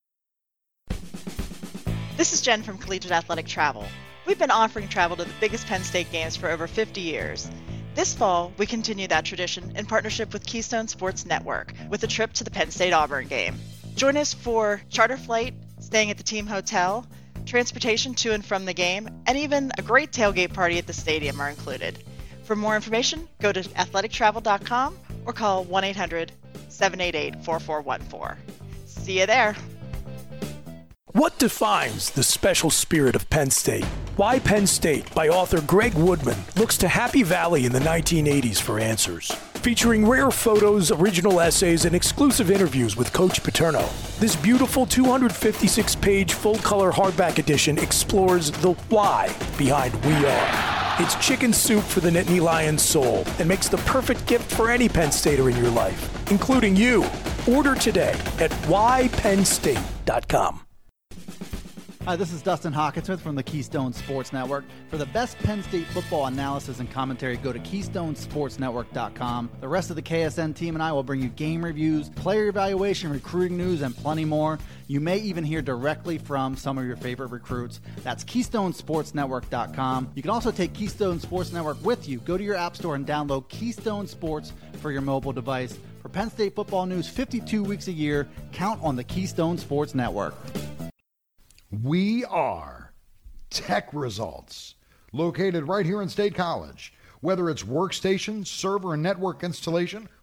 This is Jen from Collegiate Athletic Travel. We've been offering travel to the biggest Penn State games for over fifty years. This fall, we continue that tradition in partnership with Keystone Sports Network with a trip to the Penn State-Auburn game. Join us for charter flight, staying at the team hotel, transportation to and from the game, and even a great tailgate party at the stadium are included. For more information, go to athletic travel dot com or call one eight hundred, seven eight eight, four four one four. See you there. What defines the special spirit of Penn State? Why Penn State by author Greg Woodman looks to Happy Valley in the nineteen eighties for answers. Featuring rare photos, original essays, and exclusive interviews with Coach Paterno, this beautiful two hundred fifty-six page full-color hardback edition explores the why behind We Are. It's chicken soup for the Nittany Lions soul and makes the perfect gift for any Penn Stater in your life, including you. Order today at why penn state dot com. Hi, this is Dustin Hawkinsmith from the Keystone Sports Network. For the best Penn State football analysis and commentary, go to keystone sports network dot com. The rest of the K S N team and I will bring you game reviews, player evaluation, recruiting news, and plenty more. You may even hear directly from some of your favorite recruits. That's keystone sports network dot com. You can also take Keystone Sports Network with you. Go to your app store and download Keystone Sports for your mobile device. For Penn State football news fifty-two weeks a year, count on the Keystone Sports Network. We are Tech Results, located right here in State College. Whether it's workstation, server, and network installation,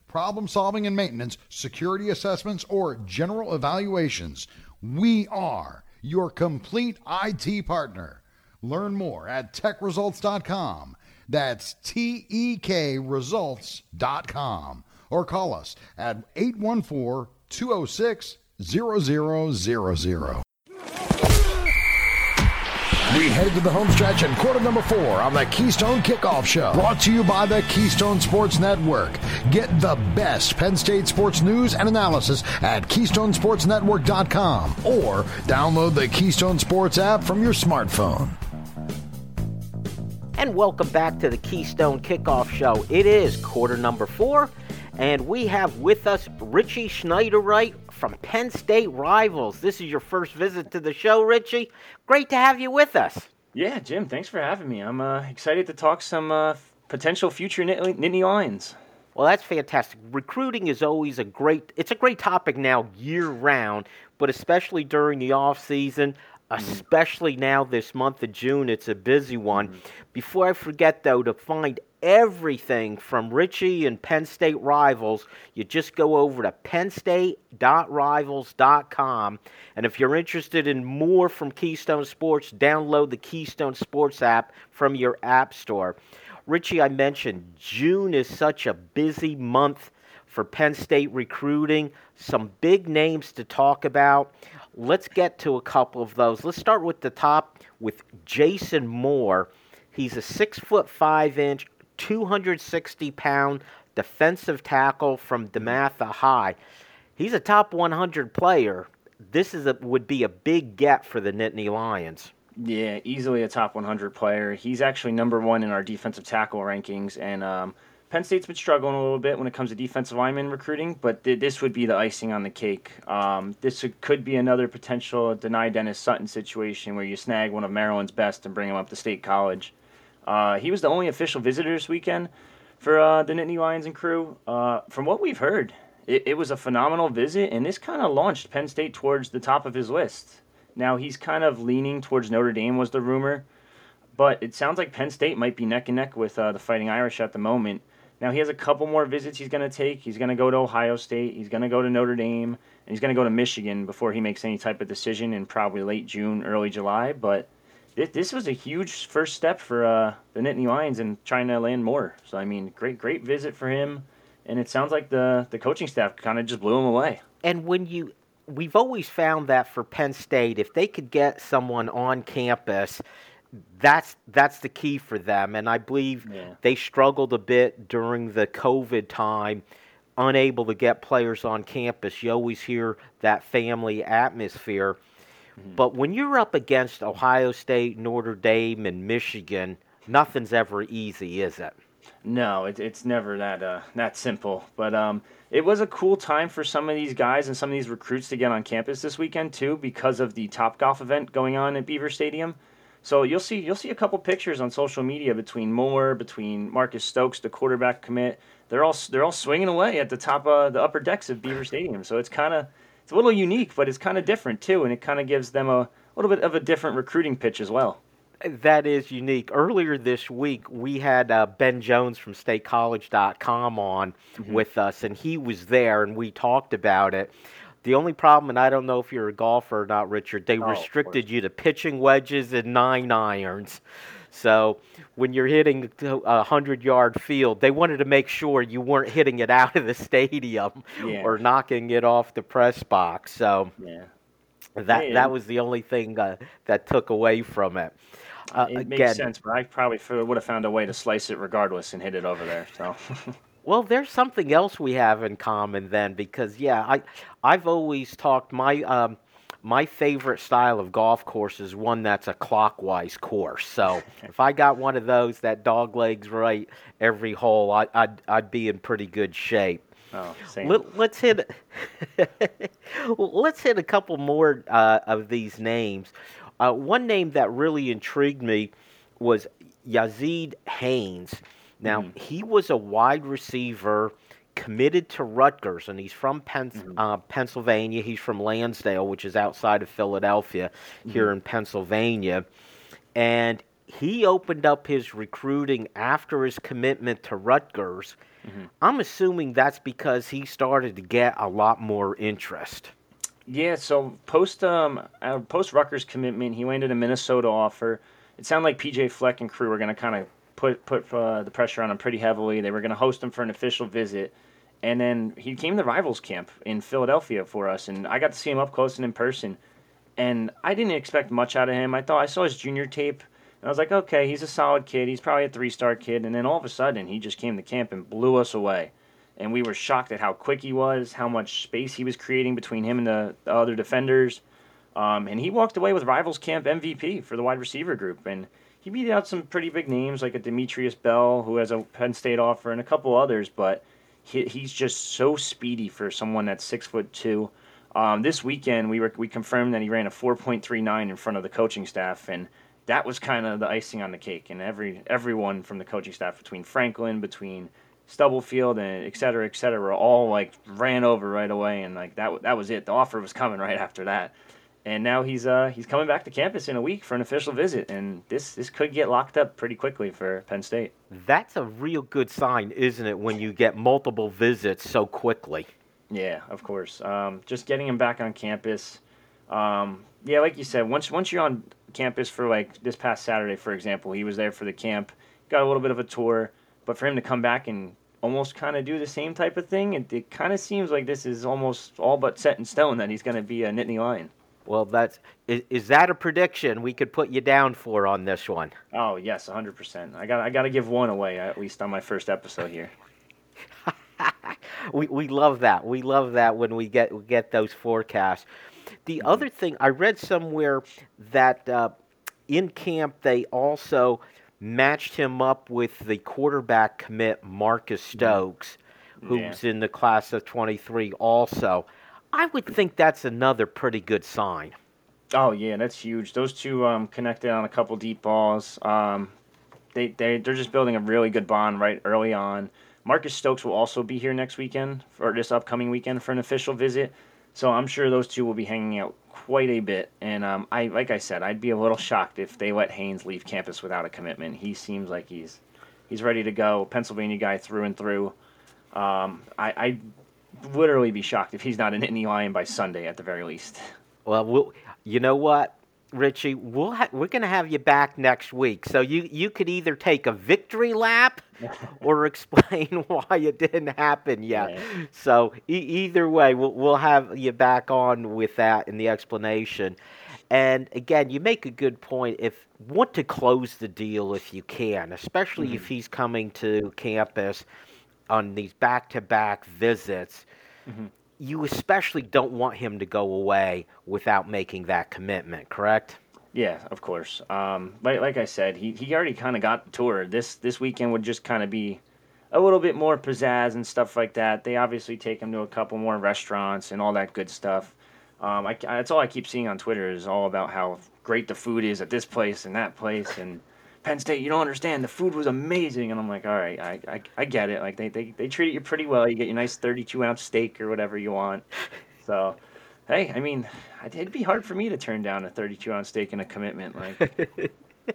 problem solving and maintenance, security assessments, or general evaluations, we are your complete I T partner. Learn more at tech results dot com. That's T E K results dot com. Or call us at eight one four, two oh six, zero zero zero zero. We head to the home stretch in quarter number four on the Keystone Kickoff Show. Brought to you by the Keystone Sports Network. Get the best Penn State sports news and analysis at keystone sports network dot com or download the Keystone Sports app from your smartphone. And welcome back to the Keystone Kickoff Show. It is quarter number four, and we have with us Richie Schneidereit from Penn State Rivals. This is your first visit to the show, Richie. Great to have you with us. Yeah, Jim, thanks for having me. I'm uh, excited to talk some uh, potential future Nittany, Nittany Lions. Well, that's fantastic. Recruiting is always a great, it's a great topic now year-round, but especially during the off-season, especially now this month of June, it's a busy one. Mm-hmm. Before I forget, though, to find everything from Richie and Penn State Rivals, you just go over to penn state dot rivals dot com. And if you're interested in more from Keystone Sports, download the Keystone Sports app from your app store. Richie, I mentioned June is such a busy month for Penn State recruiting. Some big names to talk about. Let's get to a couple of those. Let's start with the top with Jason Moore. He's a six foot five inch, two hundred sixty pound defensive tackle from DeMatha High. He's a top one hundred player. This is a, would be a big get for the Nittany Lions. Yeah, easily a top one hundred player. He's actually number one in our defensive tackle rankings, and um, Penn State's been struggling a little bit when it comes to defensive lineman recruiting, but th- this would be the icing on the cake. Um, this could be another potential deny Dennis Sutton situation where you snag one of Maryland's best and bring him up to State College. Uh, he was the only official visitor this weekend for uh, the Nittany Lions and crew. Uh, from what we've heard, it, it was a phenomenal visit, and this kind of launched Penn State towards the top of his list. Now, he's kind of leaning towards Notre Dame was the rumor, but it sounds like Penn State might be neck and neck with uh, the Fighting Irish at the moment. Now, he has a couple more visits he's going to take. He's going to go to Ohio State. He's going to go to Notre Dame. And he's going to go to Michigan before he makes any type of decision in probably late June, early July. But this, this was a huge first step for uh, the Nittany Lions in trying to land more. So, I mean, great, great visit for him. And it sounds like the, the coaching staff kind of just blew him away. And when you, we've always found that for Penn State, if they could get someone on campus, That's that's the key for them, and I believe yeah. they struggled a bit during the COVID time, unable to get players on campus. You always hear that family atmosphere. Mm-hmm. But when you're up against Ohio State, Notre Dame, and Michigan, nothing's ever easy, is it? No, it, it's never that uh, that simple. But um, it was a cool time for some of these guys and some of these recruits to get on campus this weekend, too, because of the Topgolf event going on at Beaver Stadium. So you'll see you'll see a couple pictures on social media between Moore, between Marcus Stokes, the quarterback commit. They're all they're all swinging away at the top of the upper decks of Beaver Stadium. So it's kind of it's a little unique, but it's kind of different too, and it kind of gives them a little bit of a different recruiting pitch as well. That is unique. Earlier this week, we had uh, Ben Jones from state college dot com on mm-hmm. with us, and he was there, and we talked about it. The only problem, and I don't know if you're a golfer or not, Richard, they oh, restricted you to pitching wedges and nine irons. So when you're hitting a hundred-yard field, they wanted to make sure you weren't hitting it out of the stadium yeah. or knocking it off the press box. So yeah. that hey, that was the only thing uh, that took away from it. Uh, it again, makes sense, but I probably would have found a way to slice it regardless and hit it over there. So. Well, there's something else we have in common then, because yeah, I I've always talked my um, my favorite style of golf course is one that's a clockwise course. So if I got one of those that dog legs right every hole, I, I'd I'd be in pretty good shape. Oh, same. Let, let's hit let's hit a couple more uh, of these names. Uh, one name that really intrigued me was Yazid Haynes. Now, mm-hmm. he was a wide receiver committed to Rutgers, and he's from Pen- mm-hmm. uh, Pennsylvania. He's from Lansdale, which is outside of Philadelphia, mm-hmm. here in Pennsylvania. And he opened up his recruiting after his commitment to Rutgers. Mm-hmm. I'm assuming that's because he started to get a lot more interest. Yeah, so post um uh, post Rutgers commitment, he landed a Minnesota offer. It sounded like P J Fleck and crew were going to kind of put put uh, the pressure on him pretty heavily. They were going to host him for an official visit, and then he came to the Rivals camp in Philadelphia for us, and I got to see him up close and in person. And I didn't expect much out of him. I thought I saw his junior tape, and I was like, okay, he's a solid kid. He's probably a three-star kid. And then all of a sudden, he just came to camp and blew us away. And we were shocked at how quick he was, how much space he was creating between him and the, the other defenders. Um, and he walked away with Rivals Camp M V P for the wide receiver group. And he beat out some pretty big names like a Demetrius Bell, who has a Penn State offer, and a couple others. But he, he's just so speedy for someone that's six foot two. Um, this weekend, we were we confirmed that he ran a four point three nine in front of the coaching staff, and that was kind of the icing on the cake. And every everyone from the coaching staff, between Franklin, between Stubblefield, and et cetera, et cetera, all like ran over right away, and like that that was it. The offer was coming right after that, and now he's uh he's coming back to campus in a week for an official visit, and this this could get locked up pretty quickly for Penn State. That's a real good sign, isn't it, when you get multiple visits so quickly? Yeah, of course. Um, just getting him back on campus. Um, yeah, like you said, once once you're on campus for like this past Saturday, for example, he was there for the camp, got a little bit of a tour, but for him to come back and almost kind of do the same type of thing, it, it kind of seems like this is almost all but set in stone that he's going to be a Nittany Lion. Well, that's is, is that a prediction we could put you down for on this one? Oh yes, one hundred percent. I got I got to give one away at least on my first episode here. we we love that. We love that when we get we get those forecasts. The mm-hmm. other thing I read somewhere that uh, in camp they also matched him up with the quarterback commit Marcus Stokes, who's yeah. in the class of twenty-three also. I would think that's another pretty good sign. Oh yeah, that's huge. Those two um, connected on a couple deep balls. Um, they they they're just building a really good bond right early on. Marcus Stokes will also be here next weekend, or this upcoming weekend, for an official visit. So I'm sure those two will be hanging out quite a bit. And um, I, like I said, I'd be a little shocked if they let Haynes leave campus without a commitment. He seems like he's he's ready to go. Pennsylvania guy through and through. Um, I, I'd literally be shocked if he's not an Nittany Lion by Sunday at the very least. Well, we'll you know what, Richie, we'll ha- we're going to have you back next week. So you, you could either take a victory lap or explain why it didn't happen yet. Yeah. So e- either way, we'll, we'll have you back on with that in the explanation. And again, you make a good point. If want to close the deal if you can, especially mm-hmm. if he's coming to campus on these back-to-back visits, mm-hmm. you especially don't want him to go away without making that commitment, correct? Yeah, of course. Um, like, like I said, he, he already kind of got the tour. This this weekend would just kind of be a little bit more pizzazz and stuff like that. They obviously take him to a couple more restaurants and all that good stuff. Um, I, that's all I keep seeing on Twitter is all about how great the food is at this place and that place. And Penn State, you don't understand. The food was amazing. And I'm like, all right, I I, I get it. Like they, they, they treat you pretty well. You get your nice thirty-two ounce steak or whatever you want. So, hey, I mean, it'd be hard for me to turn down a thirty-two ounce steak and a commitment. Like,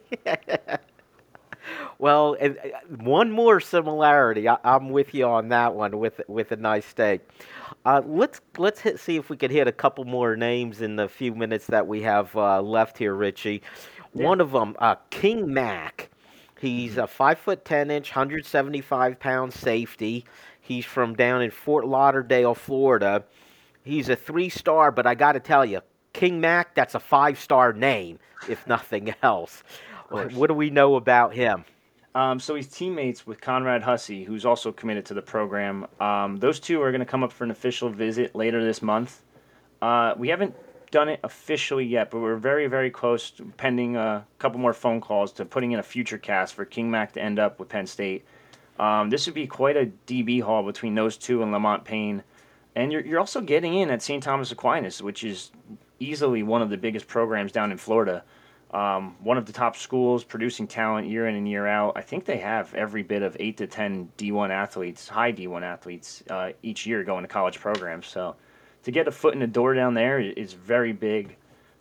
well, one more similarity. I, I'm with you on that one with with a nice steak. Uh, let's let's hit, see if we can hit a couple more names in the few minutes that we have uh, left here, Richie. Yeah. One of them, uh, King Mack. He's a five foot ten inch, one hundred seventy-five pound safety. He's from down in Fort Lauderdale, Florida. He's a three star, but I got to tell you, King Mack, that's a five star name, if nothing else. What do we know about him? Um, so he's teammates with Conrad Hussey, who's also committed to the program. Um, those two are going to come up for an official visit later this month. Uh, we haven't done it officially yet, but we're very, very close, to, pending a couple more phone calls, to putting in a future cast for King Mack to end up with Penn State. Um, this would be quite a D B haul between those two and Lamont Payne. And you're, you're also getting in at Saint Thomas Aquinas, which is easily one of the biggest programs down in Florida. Um, one of the top schools producing talent year in and year out. I think they have every bit of eight to ten D one athletes, high D one athletes, uh, each year going to college programs. So to get a foot in the door down there is very big.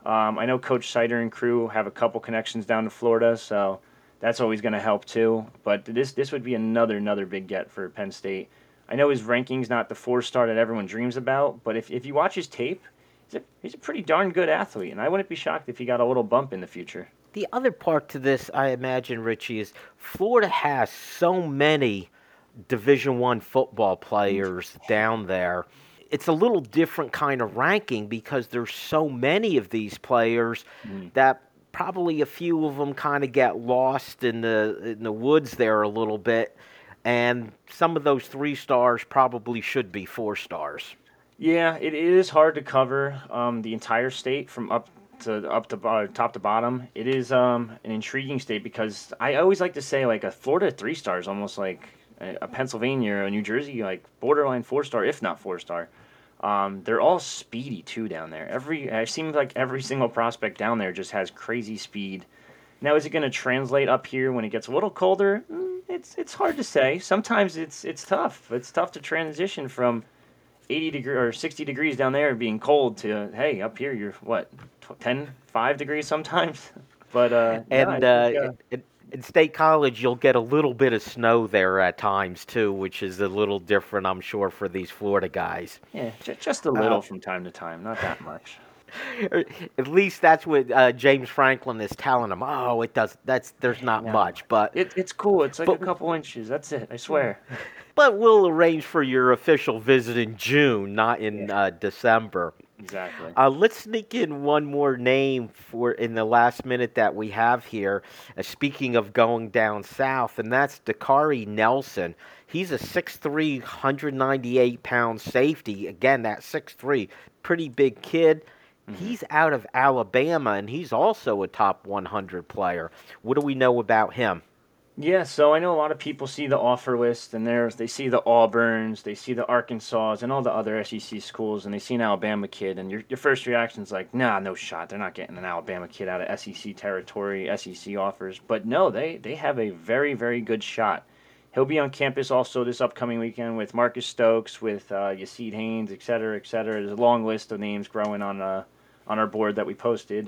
Um, I know Coach Sider and crew have a couple connections down to Florida, so that's always going to help too. But this this would be another another big get for Penn State. I know his ranking's not the four-star that everyone dreams about, but if, if you watch his tape, he's a, he's a pretty darn good athlete, and I wouldn't be shocked if he got a little bump in the future. The other part to this, I imagine, Richie, is Florida has so many Division One football players down there. It's a little different kind of ranking because there's so many of these players mm. that probably a few of them kind of get lost in the in the woods there a little bit, and some of those three stars probably should be four stars. Yeah, it is hard to cover um, the entire state from up to up to uh, top to bottom. It is um, an intriguing state because I always like to say like a Florida three star is almost like a, a Pennsylvania or a New Jersey like borderline four star, if not four star. Um, they're all speedy too down there. Every it seems like every single prospect down there just has crazy speed. Now, is it going to translate up here when it gets a little colder? Mm, it's it's hard to say. Sometimes it's it's tough. It's tough to transition from eighty degree or sixty degrees down there being cold to hey up here you're what ten, five degrees sometimes. But uh, and yeah, uh, think, uh, in, in State College, you'll get a little bit of snow there at times too, which is a little different, I'm sure, for these Florida guys. Yeah, j- just a little uh, from time to time, not that much. At least that's what uh, James Franklin is telling them. Oh, it does. That's there's not yeah. much, but it, it's cool. It's like but, a couple inches. That's it. I swear. But we'll arrange for your official visit in June, not in yeah. uh, December. Exactly. Uh, let's sneak in one more name for in the last minute that we have here. Uh, speaking of going down south, and that's Dakari Nelson. He's a six three, one hundred ninety-eight pound safety. Again, that six three, pretty big kid. Mm-hmm. He's out of Alabama, and he's also a top one hundred player. What do we know about him? Yeah, so I know a lot of people see the offer list, and there's they see the Auburns, they see the Arkansas, and all the other S E C schools, and they see an Alabama kid, and your your first reaction is like, nah, no shot. They're not getting an Alabama kid out of S E C territory, S E C offers. But no, they, they have a very, very good shot. He'll be on campus also this upcoming weekend with Marcus Stokes, with uh, Yasid Haynes, et cetera, et cetera. There's a long list of names growing on uh, on our board that we posted.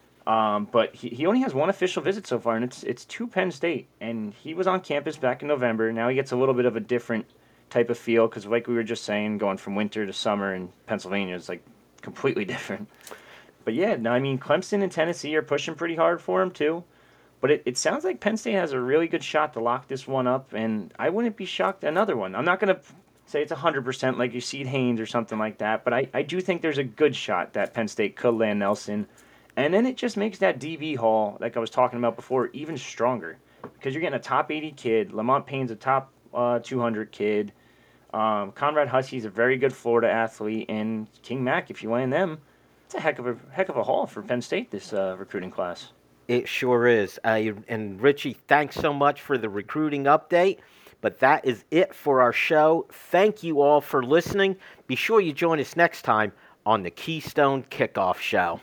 Um, but he, he only has one official visit so far, and it's it's to Penn State. And he was on campus back in November. Now he gets a little bit of a different type of feel because, like we were just saying, going from winter to summer in Pennsylvania is like completely different. But yeah, no, I mean, Clemson and Tennessee are pushing pretty hard for him too. But it, it sounds like Penn State has a really good shot to lock this one up, and I wouldn't be shocked another one. I'm not going to say it's one hundred percent like Yasid Haynes or something like that, but I, I do think there's a good shot that Penn State could land Nelson. And then it just makes that D B haul, like I was talking about before, even stronger. Because you're getting a top eighty kid. Lamont Payne's a top uh, two hundred kid. Um, Conrad Hussey's a very good Florida athlete. And King Mack, if you land them, it's a heck of a heck of a haul for Penn State, this uh, recruiting class. It sure is. Uh, and Richie, thanks so much for the recruiting update. But that is it for our show. Thank you all for listening. Be sure you join us next time on the Keystone Kickoff Show.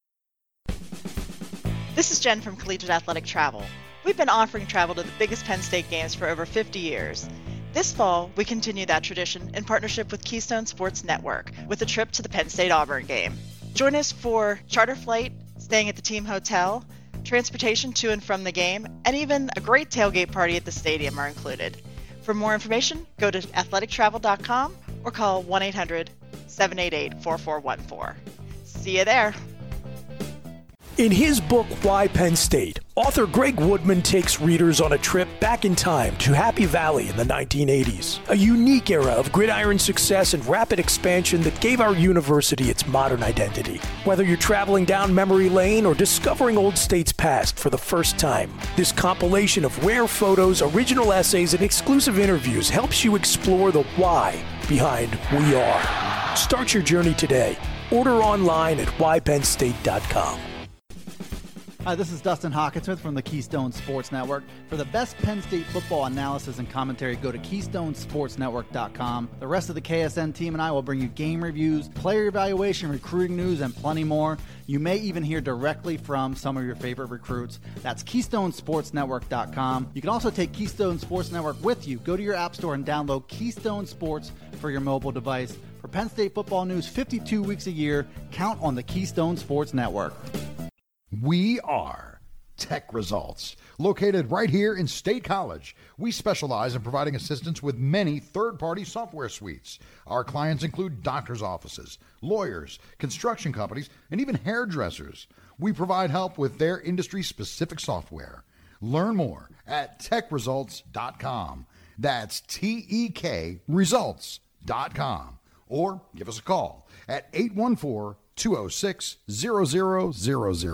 This is Jen from Collegiate Athletic Travel. We've been offering travel to the biggest Penn State games for over fifty years. This fall, we continue that tradition in partnership with Keystone Sports Network with a trip to the Penn State-Auburn game. Join us for charter flight, staying at the team hotel, transportation to and from the game, and even a great tailgate party at the stadium are included. For more information, go to athletic travel dot com or call one eight hundred, seven eight eight, four four one four. See you there. In his book, Why Penn State, author Greg Woodman takes readers on a trip back in time to Happy Valley in the nineteen eighties, a unique era of gridiron success and rapid expansion that gave our university its modern identity. Whether you're traveling down memory lane or discovering Old State's past for the first time, this compilation of rare photos, original essays, and exclusive interviews helps you explore the why behind We Are. Start your journey today. Order online at why penn state dot com. Hi, this is Dustin Hawkinsmith from the Keystone Sports Network. For the best Penn State football analysis and commentary, go to keystone sports network dot com. The rest of the K S N team and I will bring you game reviews, player evaluation, recruiting news, and plenty more. You may even hear directly from some of your favorite recruits. That's keystone sports network dot com. You can also take Keystone Sports Network with you. Go to your app store and download Keystone Sports for your mobile device. For Penn State football news fifty-two weeks a year, count on the Keystone Sports Network. We are Tech Results, located right here in State College. We specialize in providing assistance with many third-party software suites. Our clients include doctors' offices, lawyers, construction companies, and even hairdressers. We provide help with their industry-specific software. Learn more at tech results dot com. That's T E K results dot com. Or give us a call at eight one four, two oh six, zero zero zero zero.